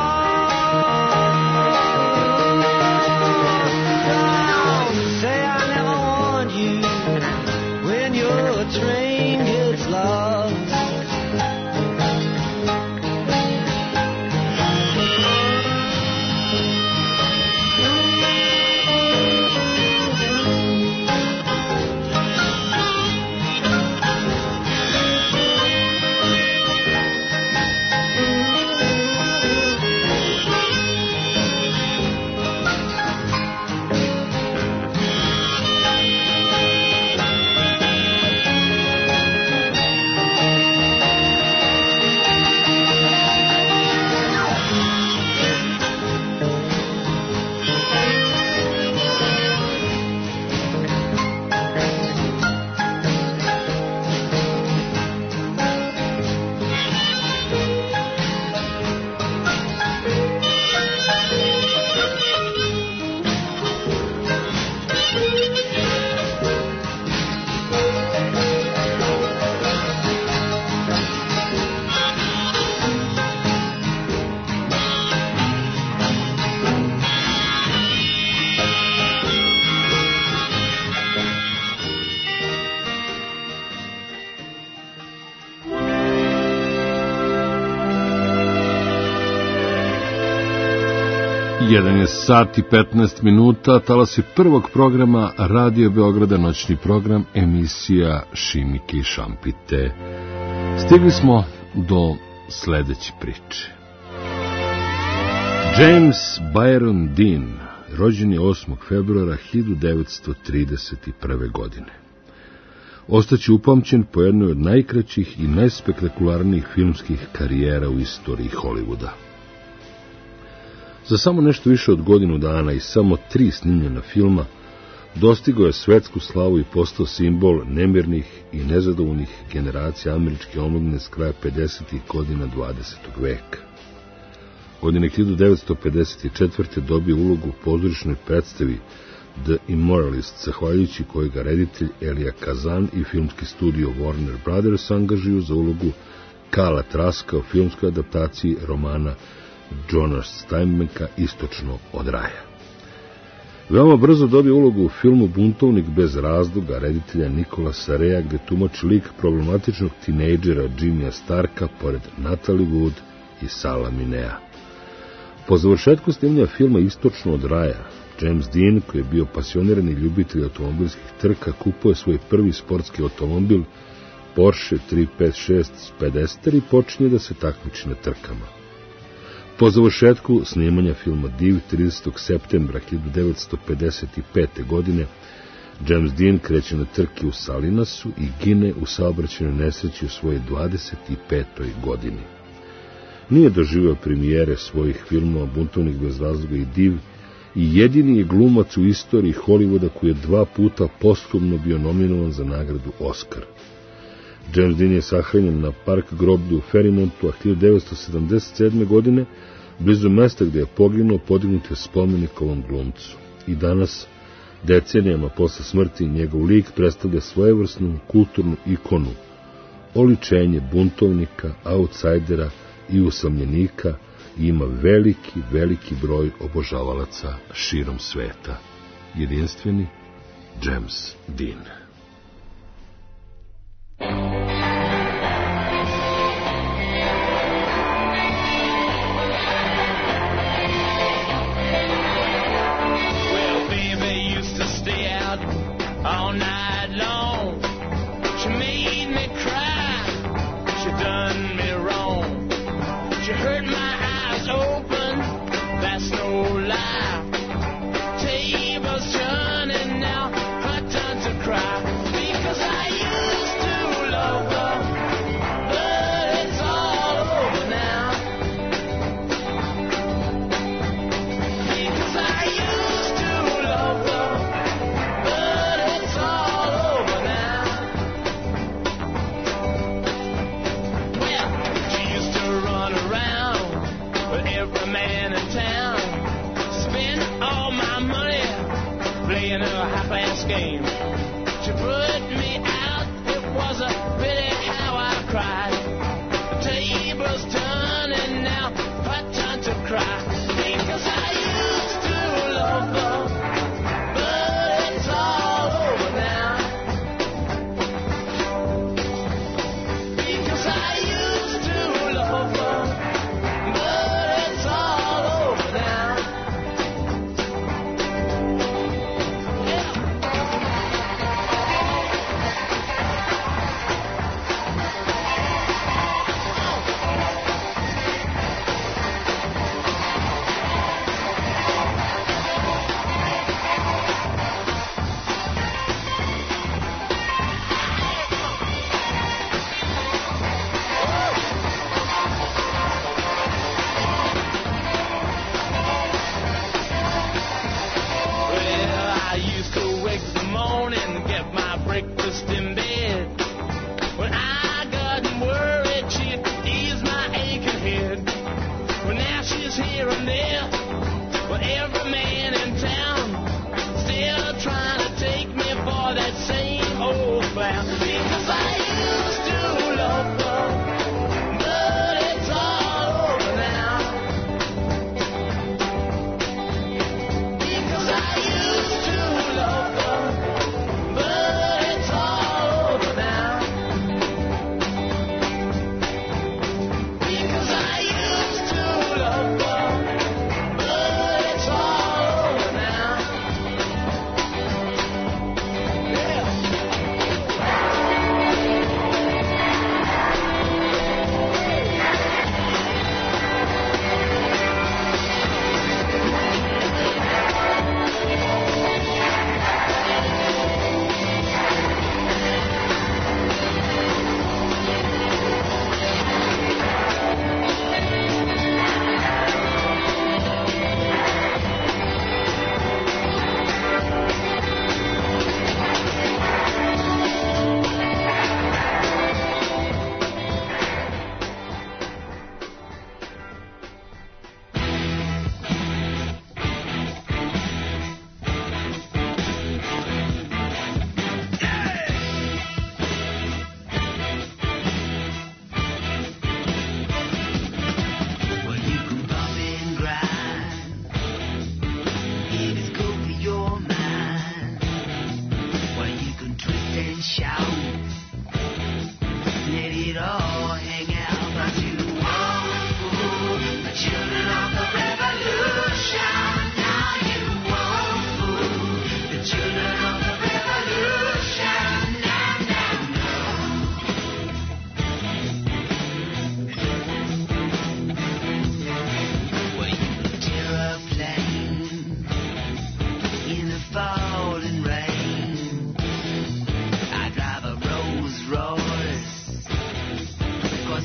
boss. Don't say I never warned you when your train gets lost. Jedan je sat i 15 minuta, talasi prvog programa Radio Beograda, noćni program, emisija Šimike i Šampite. Stigli smo do sledeće priče. James Byron Dean rođen je 8. februara 1931. godine. Ostaće upamćen po jednoj od najkraćih i najspektakularnijih filmskih karijera u istoriji Hollywooda. Za samo nešto više od godinu dana i samo 3 snimljena filma dostigao je svetsku slavu i postao simbol nemirnih i nezadovoljnih generacija američke omladine s kraja 50. godina 20. veka. Godine 1954. dobio ulogu u pozorišnoj predstavi The Immoralist, zahvaljujući kojega reditelj Elia Kazan i filmski studio Warner Brothers angažuju za ulogu Kala Traska u filmskoj adaptaciji romana Johna Steinbecka Istočno od raja. Veoma brzo dobije ulogu u filmu Buntovnik bez razloga reditelja Nicolasa Rea, gde tumači lik problematičnog tinejdžera Jimmya Starka pored Natalie Wood i Sala Minea. Po završetku snimanja filma Istočno od raja, James Dean, koji je bio pasionirani ljubitelj automobilskih trka, kupuje svoj prvi sportski automobil Porsche 356 Speedster i počinje da se takmiči na trkama. Po završetku snimanja filma Div 30. septembra 1955. godine, James Dean kreće na trke u Salinasu i gine u saobraćajnoj nesreći u svojoj 25. godini. Nije doživio premijere svojih filmova Buntovnik bez razloga i Div i jedini je glumac u istoriji Hollywooda koji je 2 puta posthumno bio nominovan za nagradu Oscar. James Dean je sahranjen na park groblju u Ferrymontu, a 1977. godine, blizu mesta gde je poginuo, podignut je spomenik ovom glumcu. I danas, decenijama posle smrti, njegov lik predstavlja svojevrsnu kulturnu ikonu, oličenje buntovnika, outsidera i usamljenika i ima veliki broj obožavalaca širom sveta. Jedinstveni James Dean. All night long, she made me cry, she done me wrong, she hurt my eyes open, that's no lie, tables turning now, her turn to cry, because I used to love her, but it's all over now, because I used to love her. Man in town, spend all my money playing a half-ass game. She put me out, it was a pity how I cried. The table's turning now, her turn to cry. Because I used to love her, but it's all over now. Because I used to love her.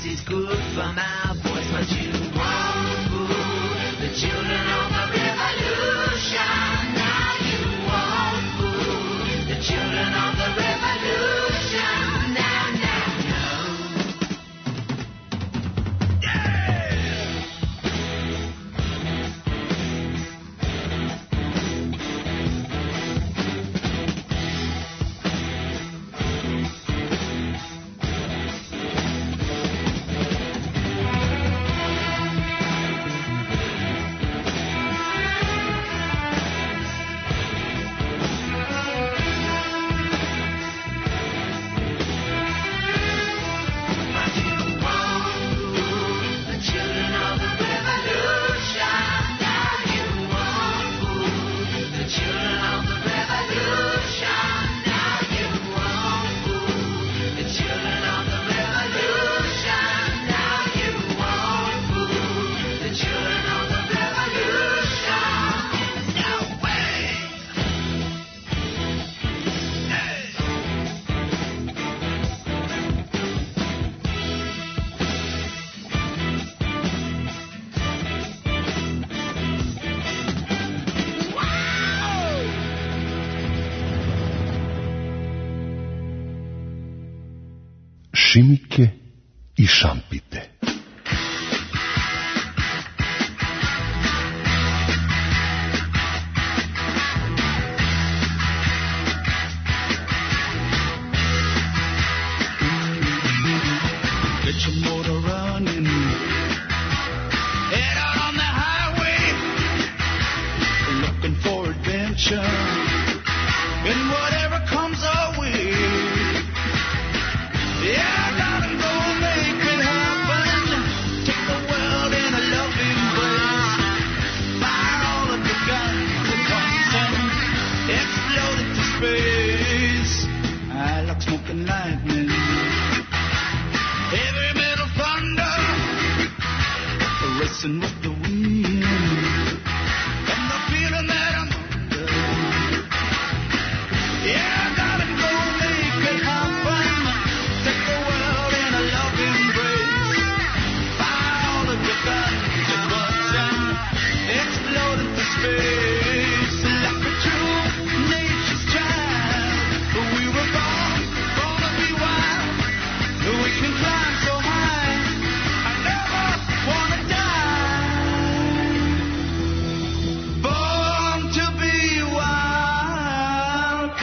this is good for my voice, but you won't fool the children of the revolution. Now you won't fool the children of the revolution. Now, no. Šimike i šampite. Get your motor running. Head out on the highway, looking for adventure. And whatever comes our way, yeah, I gotta go make it happen. Take the world in a loving embrace. Fire all of the guns at once and explode into space. I like smoking lightning, heavy metal thunder, racing with the wind, and the feeling that I'm under. Yeah, I gotta go make it happen. Take the world in a loving embrace. Fire all of your guns at once and explode into space. Like a true nature's child, we were born to be wild. We can climb so high, I never wanna die. Born to be wild.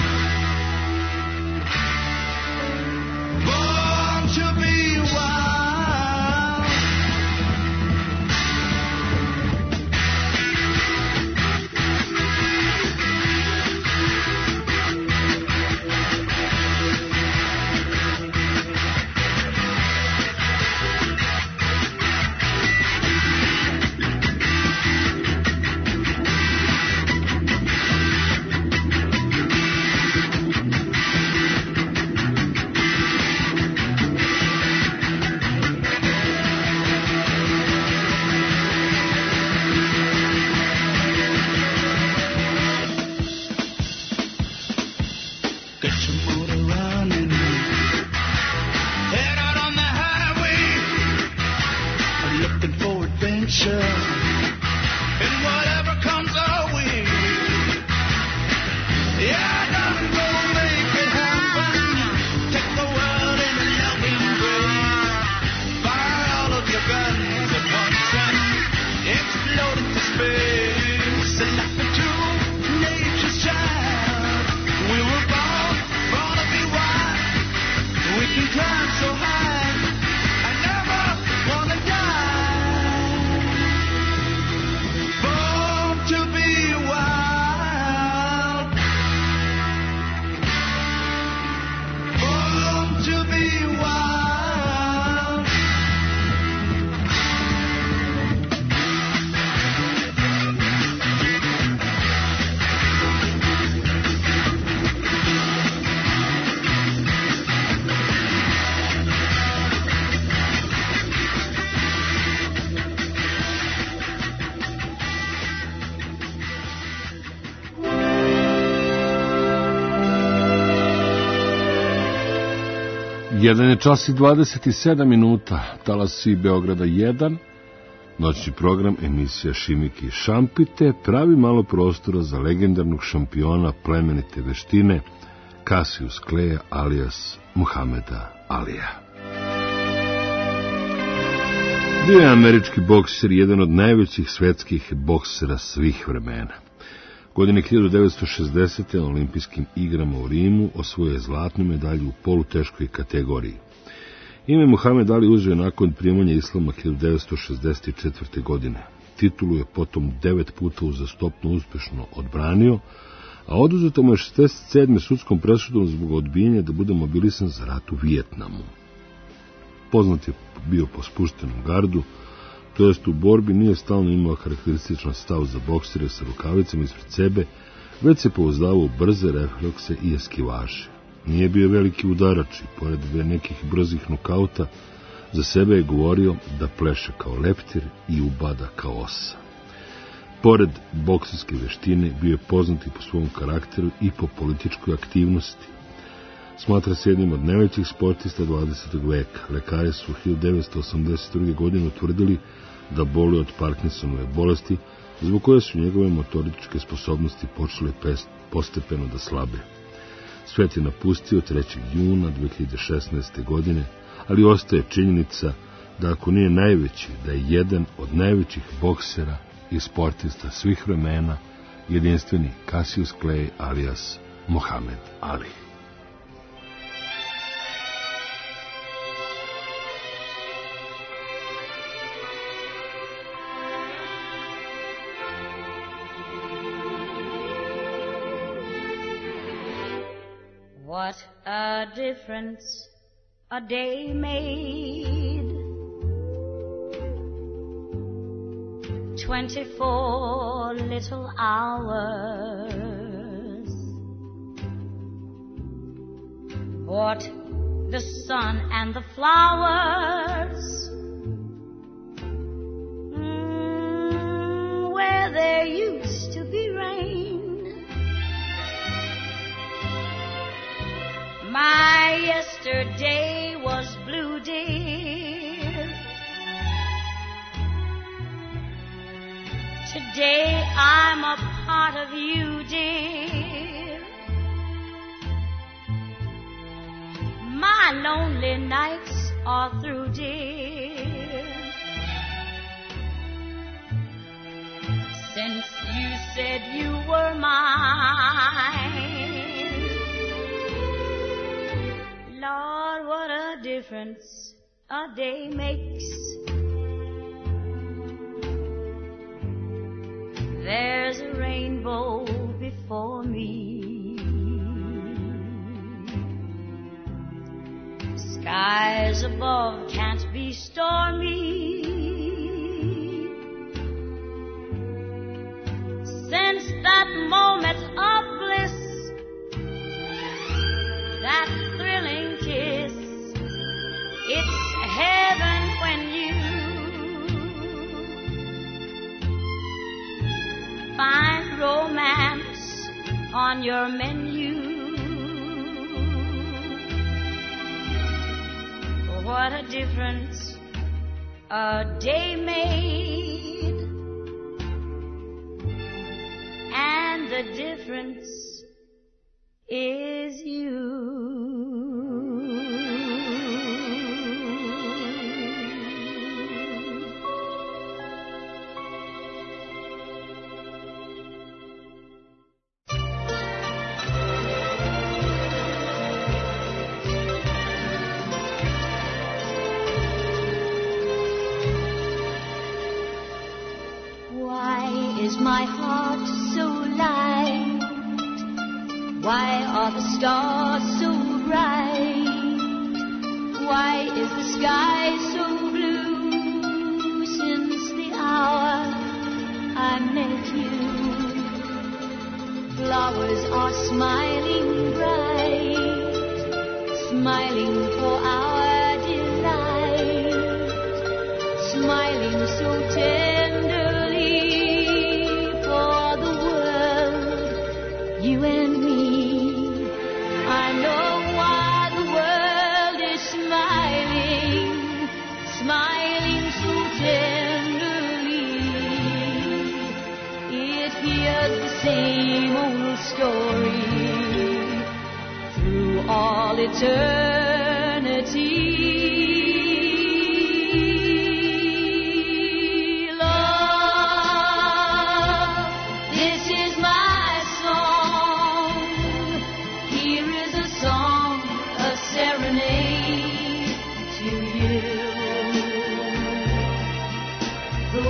Born to be wild. Get your motor running. Head out on the highway, looking for adventure. And whatever comes our way, yeah, I gotta go make it happen. Take the world in a loving embrace. Fire all of your guns at once and explode into space. Like a true nature's child, we were born to be wild. We can climb so high, I never wanna die. 1 je čas i 27 minuta, talasi Beograda 1, noćni program, emisija Šimike i Šampite, pravi malo prostora za legendarnog šampiona plemenite veštine, Cassius Claya alias Muhameda Alija. Bio je američki bokser, jedan od najvećih svetskih boksera svih vremena. Godine 1960. na olimpijskim igrama u Rimu osvojio je zlatnu medalju u poluteškoj kategoriji. Ime Muhamed Ali uzeo nakon primanja islama 1964. godine. Titulu je potom 9 puta uzastopno uspešno odbranio, a oduzeto mu je 67. sudskom presudom zbog odbijanja da bude mobilisan za rat u Vijetnamu. Poznat je bio po spuštenom gardu, to jest u borbi nije stalno imao karakterističan stav za boksere sa rukavicama ispred sebe, već se pouzdavao u brze reflekse i eskivaže. Nije bio veliki udarač i pored nekih brzih nokauta, za sebe je govorio da pleše kao leptir i ubada kao osa. Pored bokserske veštine bio je poznat i po svom karakteru i po političkoj aktivnosti. Smatra se jednim od najvećih sportista 20. veka. Lekari su 1982. godine utvrdili da boluje od Parkinsonove bolesti, zbog koje su njegove motoričke sposobnosti počele postepeno da slabe. Svet je napustio 3. juna 2016. godine, ali ostaje činjenica da ako nije najveći, da je jedan od najvećih boksera i sportista svih vremena, jedinstveni Cassius Clay alias Muhamed Ali. What a difference a day made. 24 little hours. What the sun and the flowers, where there used to be rain. My yesterday was blue, dear. Today I'm a part of you, dear. My lonely nights are through, dear. Since you said you were mine. Lord, what a difference a day makes. There's a rainbow before me. Skies above can't be stormy. Since that moment of bliss, that thrilling kiss, it's heaven when you find romance on your menu. What a difference a day made, and the difference is you. Is my heart so light? Why are the stars so bright? Why is the sky so blue? Since the hour I met you, flowers are smiling bright, smiling for our delight, smiling so tenderly. You and me, I know why the world is same old story through all eternity. Love, this is my song. Here is a song, a serenade to you. The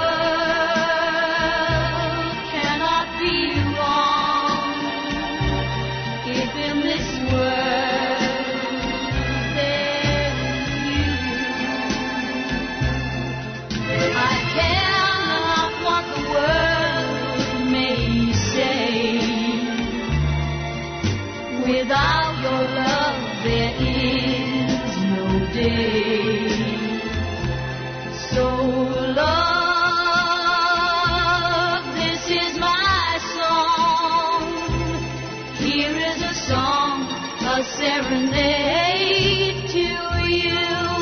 world cannot be wrong if in this world there's you. I care not what the world may say. Without your love there is no day. So love, this is my song. Here is a song, a serenade to you.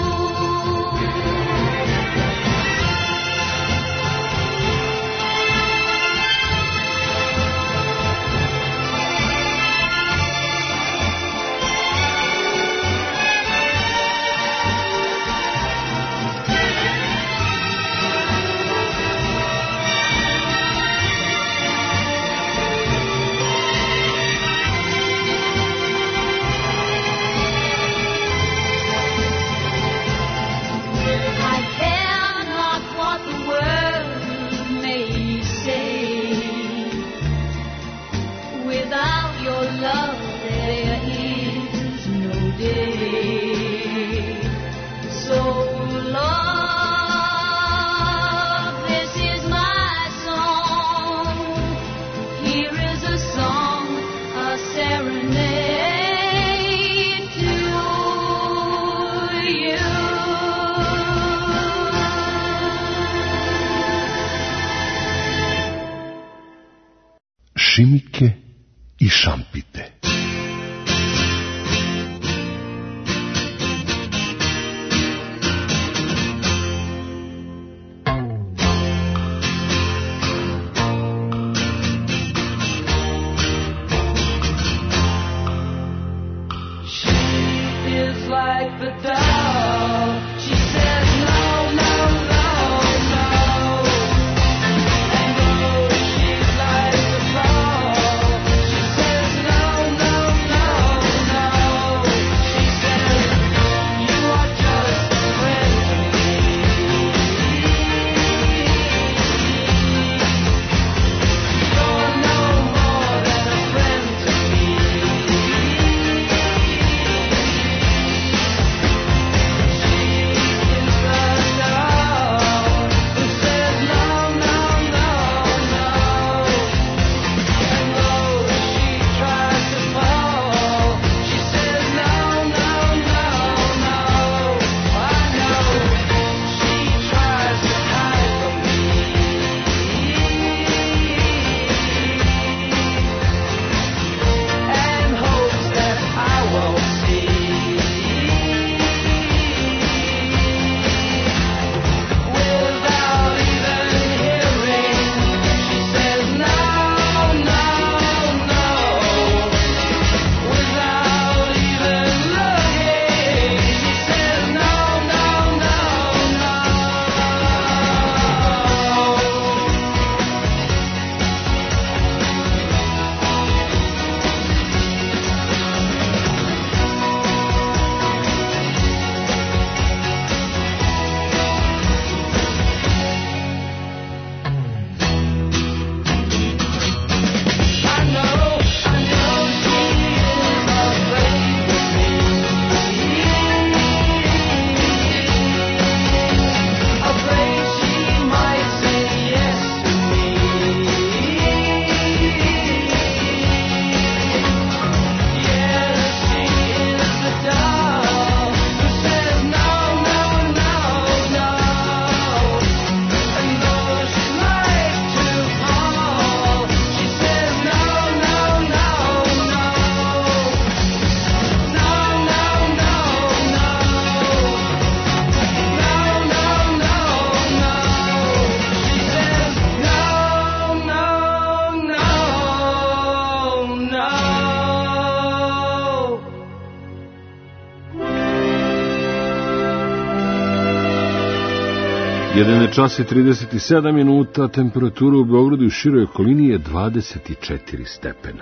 I care not what the world may say. Without your love there is no day. So love, this is my song. Here is a song, a serenade to you. Šimike i šampite. Is like the dove. She says no, no, no, no. And oh, she's like the fall. She says no, 1 čas i 37 minuta, temperatura u Beogradu i u široj okolini je 24 stepena.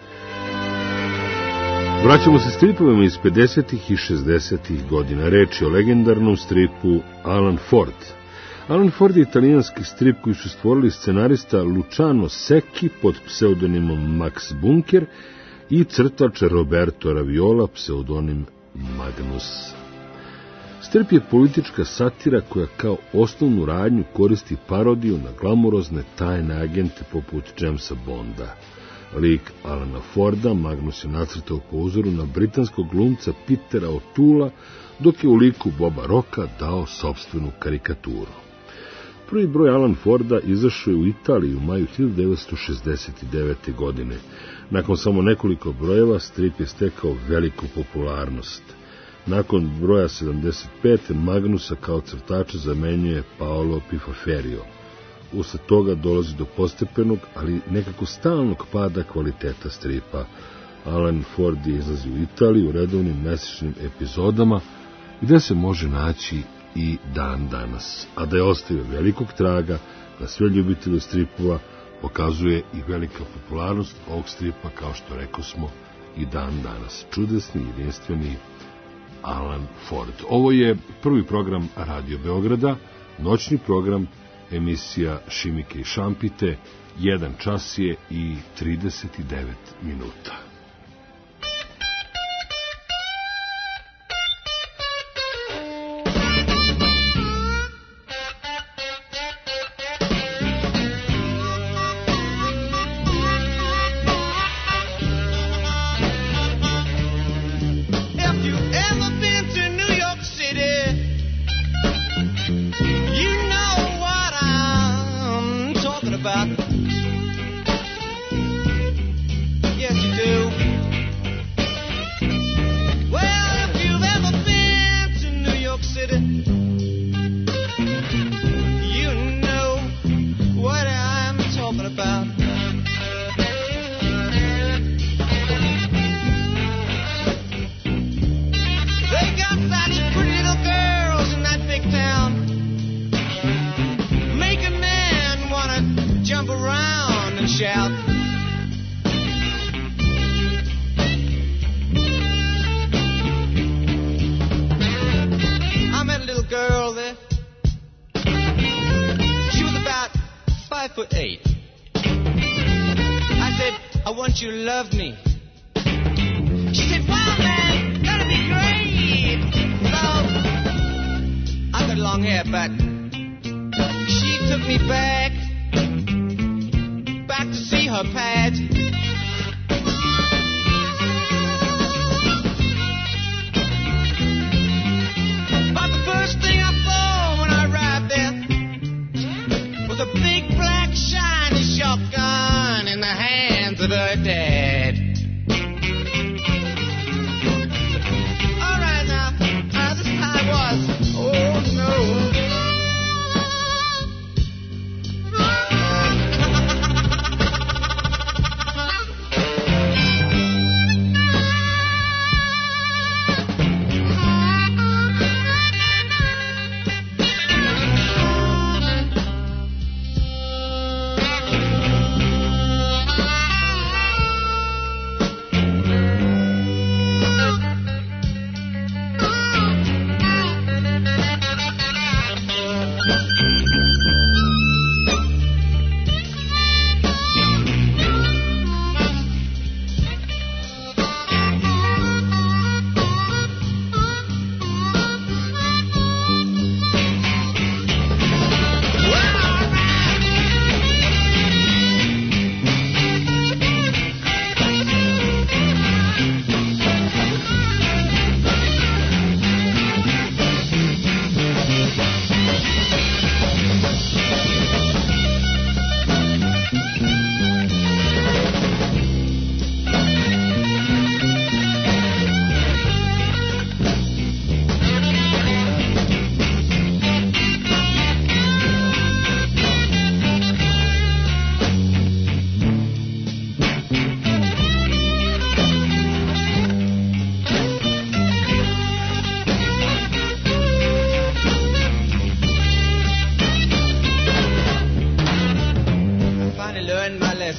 Vraćamo se stripovima iz 50. i 60. godina. Reč je o legendarnom stripu Alan Ford. Alan Ford je italijanski strip koji su stvorili scenarista Luciano Secchi pod pseudonimom Max Bunker i crtač Roberto Raviola, pseudonim Magnus. Strip je politička satira koja kao osnovnu radnju koristi parodiju na glamurozne tajne agente poput Jamesa Bonda. Lik Alana Forda Magnus je nacrtao po uzoru na britanskog glumca Petera O'Toola, dok je u liku Boba Rocka dao sopstvenu karikaturu. Prvi broj Alan Forda izašao je u Italiji u maju 1969. godine. Nakon samo nekoliko brojeva strip je stekao veliku popularnost. Nakon broja 75. Magnusa kao crtača zamenjuje Paolo Pifaferio. Usled toga dolazi do postepenog, ali nekako stalnog pada kvaliteta stripa. Alan Ford je izlazi u Italiji u redovnim mesečnim epizodama, gde se može naći i dan danas. A da je ostavio velikog traga na sve ljubitelje stripova, pokazuje i velika popularnost ovog stripa, kao što rekao smo, i dan danas. Čudesni, jedinstveni Alan Ford. Ovo je prvi program Radio Beograda, noćni program, emisija Šimike i Šampite, 1 čas je i 39 minuta.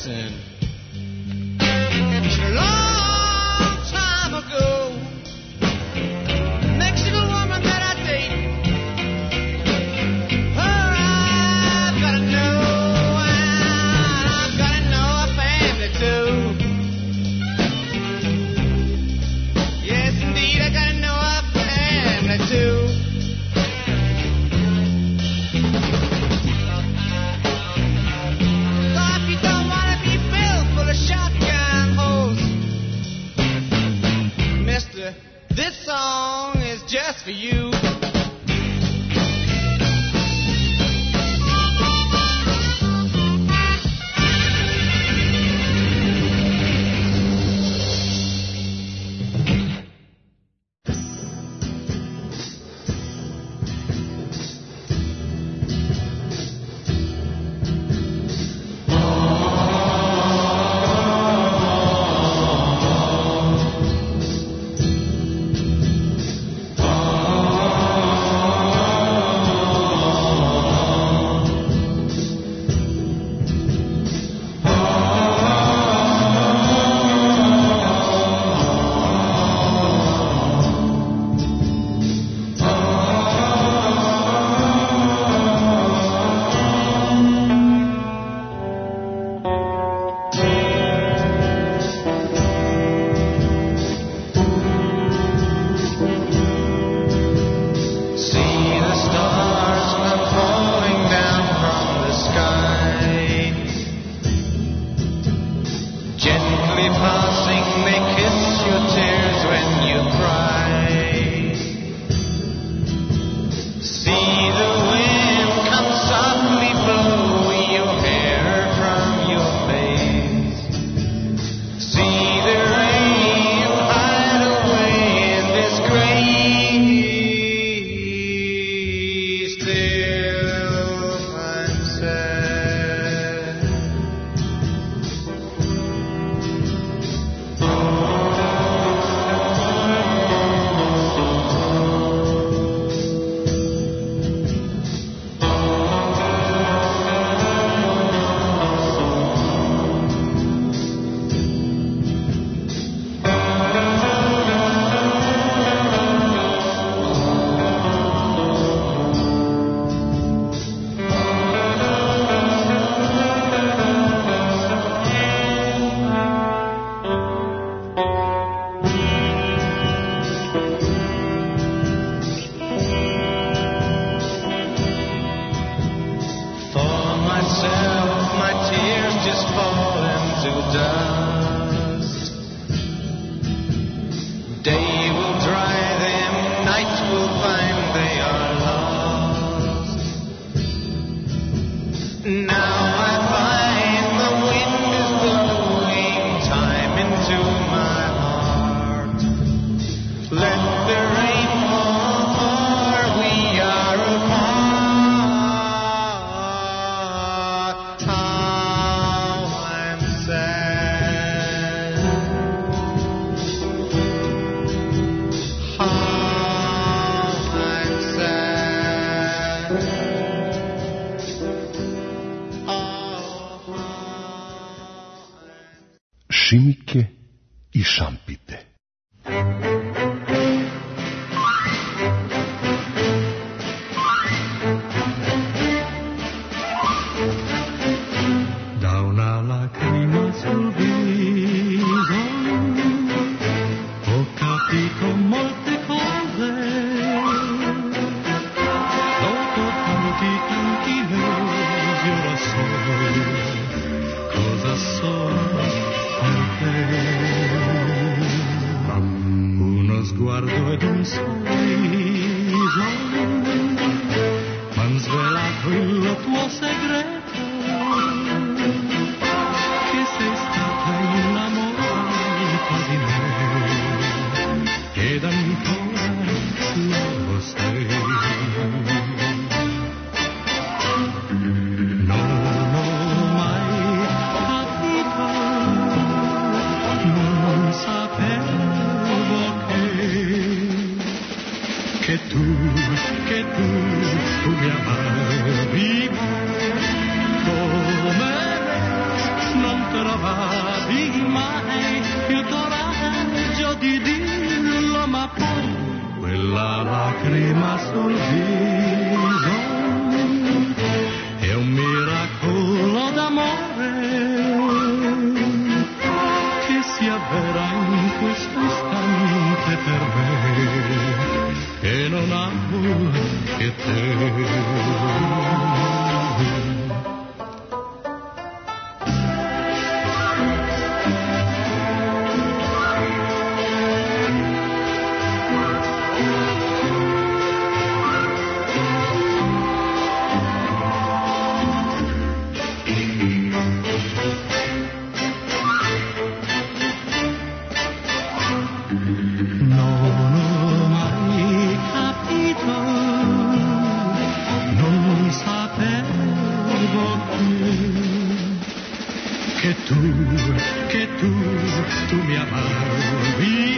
Jackson. A long time ago, next little woman that I date, I've gotta know her family too. Yes, indeed, I gotta know her family too. This song is just for you. Šimike i šampite. Da una lacrima sul viso ho capito molte cose. Dopo tanti mesi ora so cosa sono per te. Uno sguardo ed un sorriso m'han svelato il tuo segreto, che sei stata innamorata di me ed ancora lo sei. Non ho mai capito, non sapevo che tu mi amavi come me, non te lacrima sul viso, è un miracolo d'amore che si avvera in questo istante per me, che non amo che te. Tu mi amavi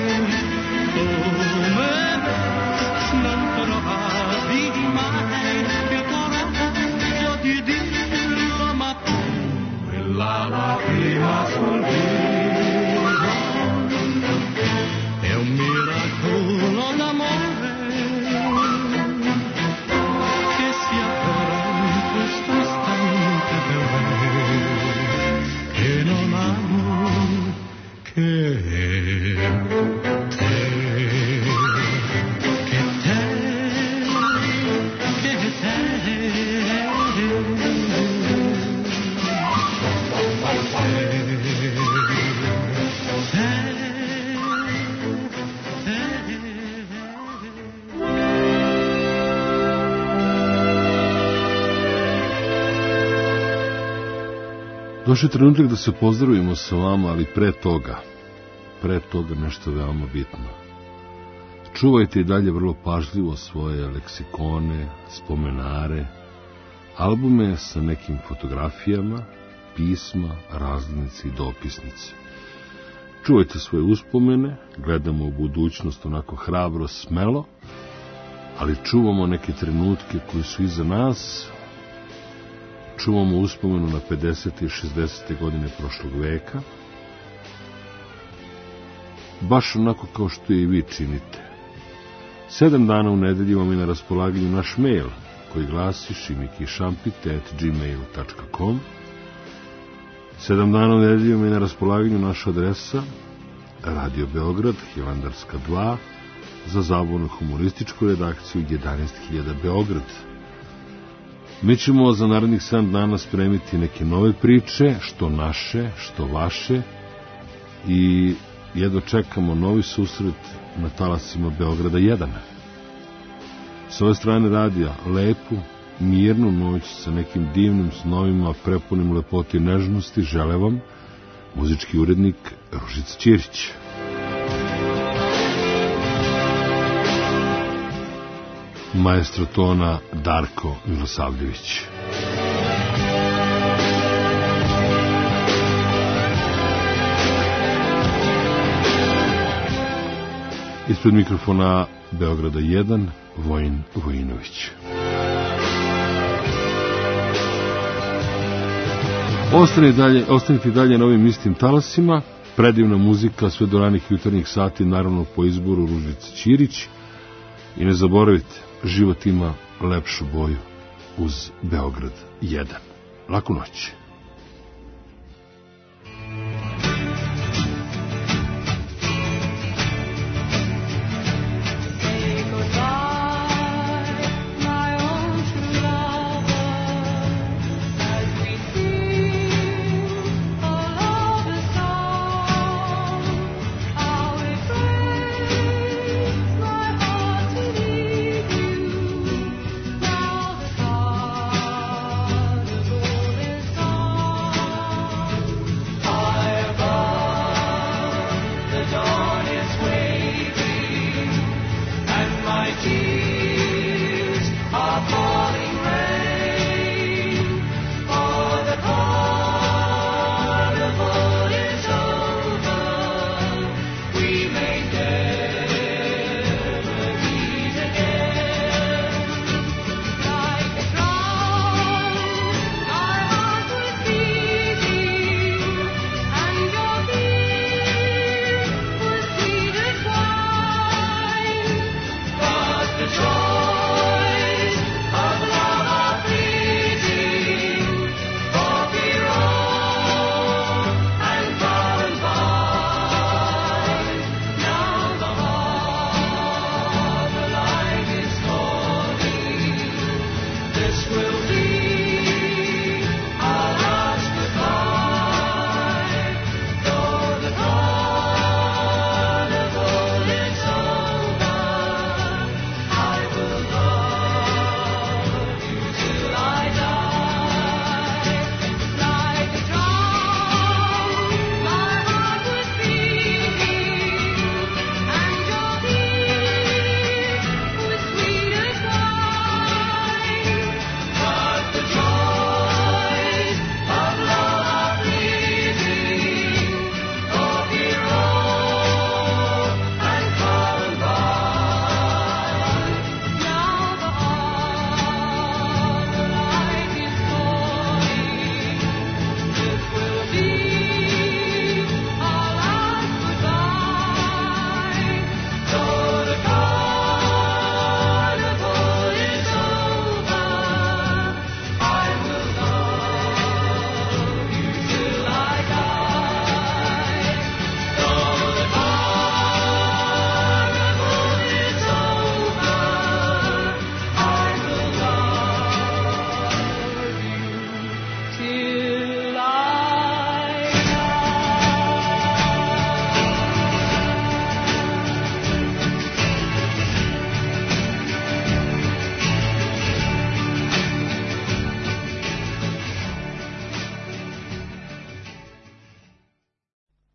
come non trovavi mai il coraggio di dirlo, ma tu quella lacrima sul viso è un miracolo d'amore che si avvera in questo istante per me, che non amo Došao je trenutak da se pozdravimo sa vama, ali pre toga nešto veoma bitno. Čuvajte i dalje vrlo pažljivo svoje leksikone, spomenare, albume sa nekim fotografijama, pisma, razglednice i dopisnice. Čuvajte svoje uspomene, gledamo u budućnost onako hrabro, smelo, ali čuvamo neke trenutke koji su iza nas. Čuvamo uspomenu na 50. i 60. godine prošlog veka, baš onako kao što i vi činite. 7 dana u nedelji vam je na raspolaganju naš mail, koji glasi šimikišampite@gmail.com. 7 dana u nedelji vam je na raspolaganju naša adresa Radio Beograd, Hilandarska 2, za zabavnu humorističku redakciju 11.000 Beograd. Mi ćemo za narednih 7 dana spremiti neke nove priče, što naše, što vaše, i jedno čekamo novi susret na talasima Beograda 1. S ove strane radija, lepu, mirnu noć sa nekim divnim snovima, prepunim lepote i nežnosti, žele vam muzički urednik Ružica Ćirić. Maestro tona Darko Milosavljević. Ispred mikrofona Beograda 1, Vojin Vojinović. Ostanite dalje na ovim istim talasima. Predivna muzika sve do ranih jutarnjih sati, naravno po izboru Ružice Ćirić. I ne zaboravite, život ima lepšu boju uz Beograd 1. Laku noć. Song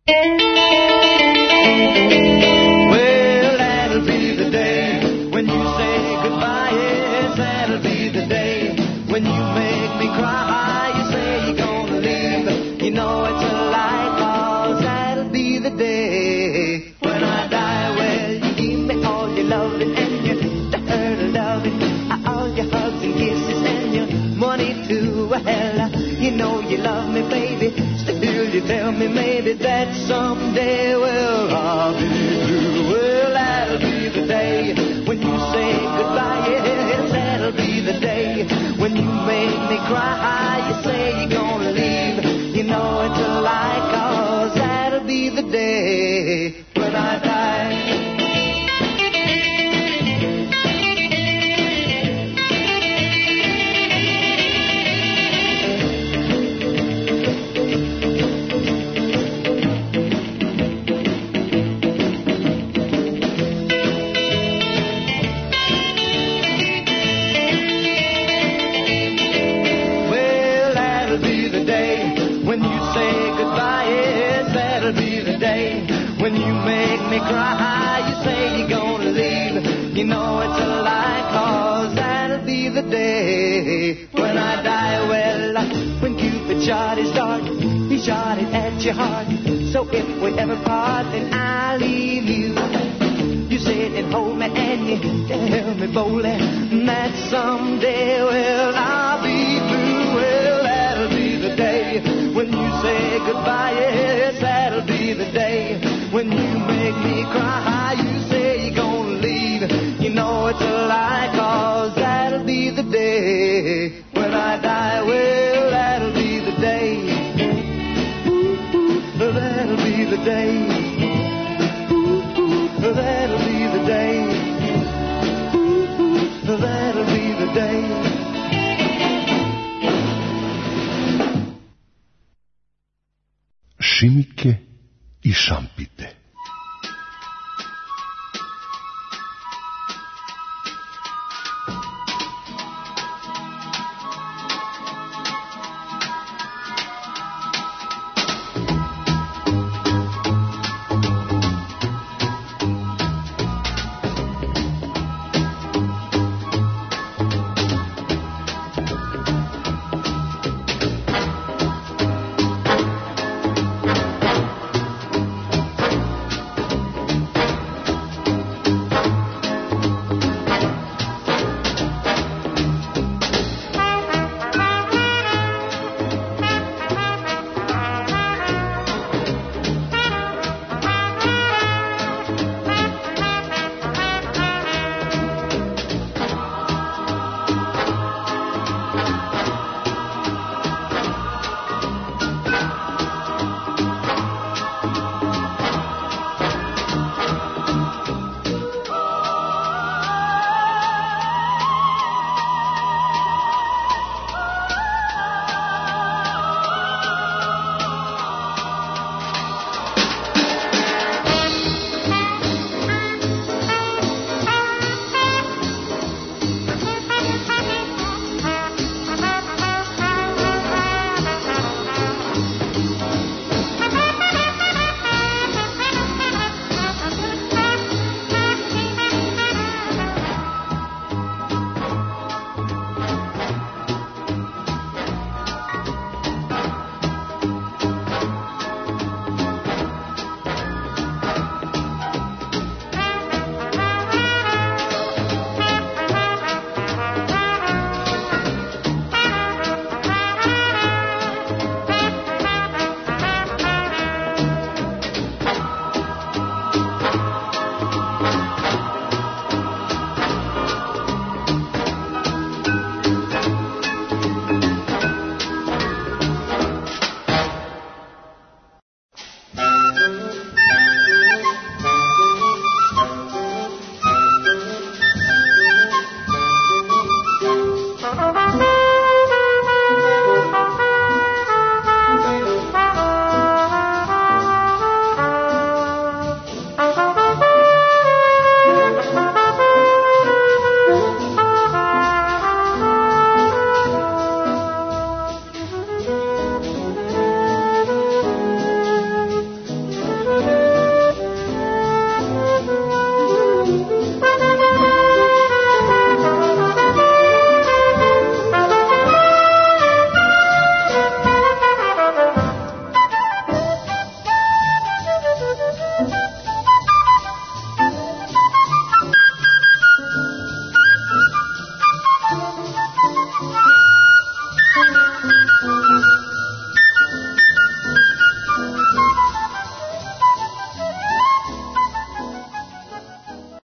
Well, that'll be the day when you say goodbye. Yes, that'll be the day when you make me cry. You say you're gonna leave. You know it's a lie, 'cause that'll be the day when I die. Well, you give me all your loving and your dirty loving, all your hugs and kisses and your money too. Well, you know you love me, baby. Still you tell me maybe that someday, well, I'll be through. Well, that'll be the day when you say goodbye. Yes, that'll be the day when you make me cry. You say you're gonna leave. You know it's a lie, 'cause that'll be the day when I die. When you make me cry, you say you're gonna leave. You know it's a lie, 'cause that'll be the day when I die. Well, when Cupid shot his dart, he shot it at your heart. So if we ever part, then I'll leave you. You sit and hold me and you tell me boldly that someday, well, I'll be through. Well, that'll be the day when you say goodbye. Yes, that'll be the day when you make me cry. You say you're gonna leave. You know it's a lie, 'cause that'll be the day when I die. Well, that'll be the day. That'll be the day. That'll be the day. That'll be the day. Šimike i šampite.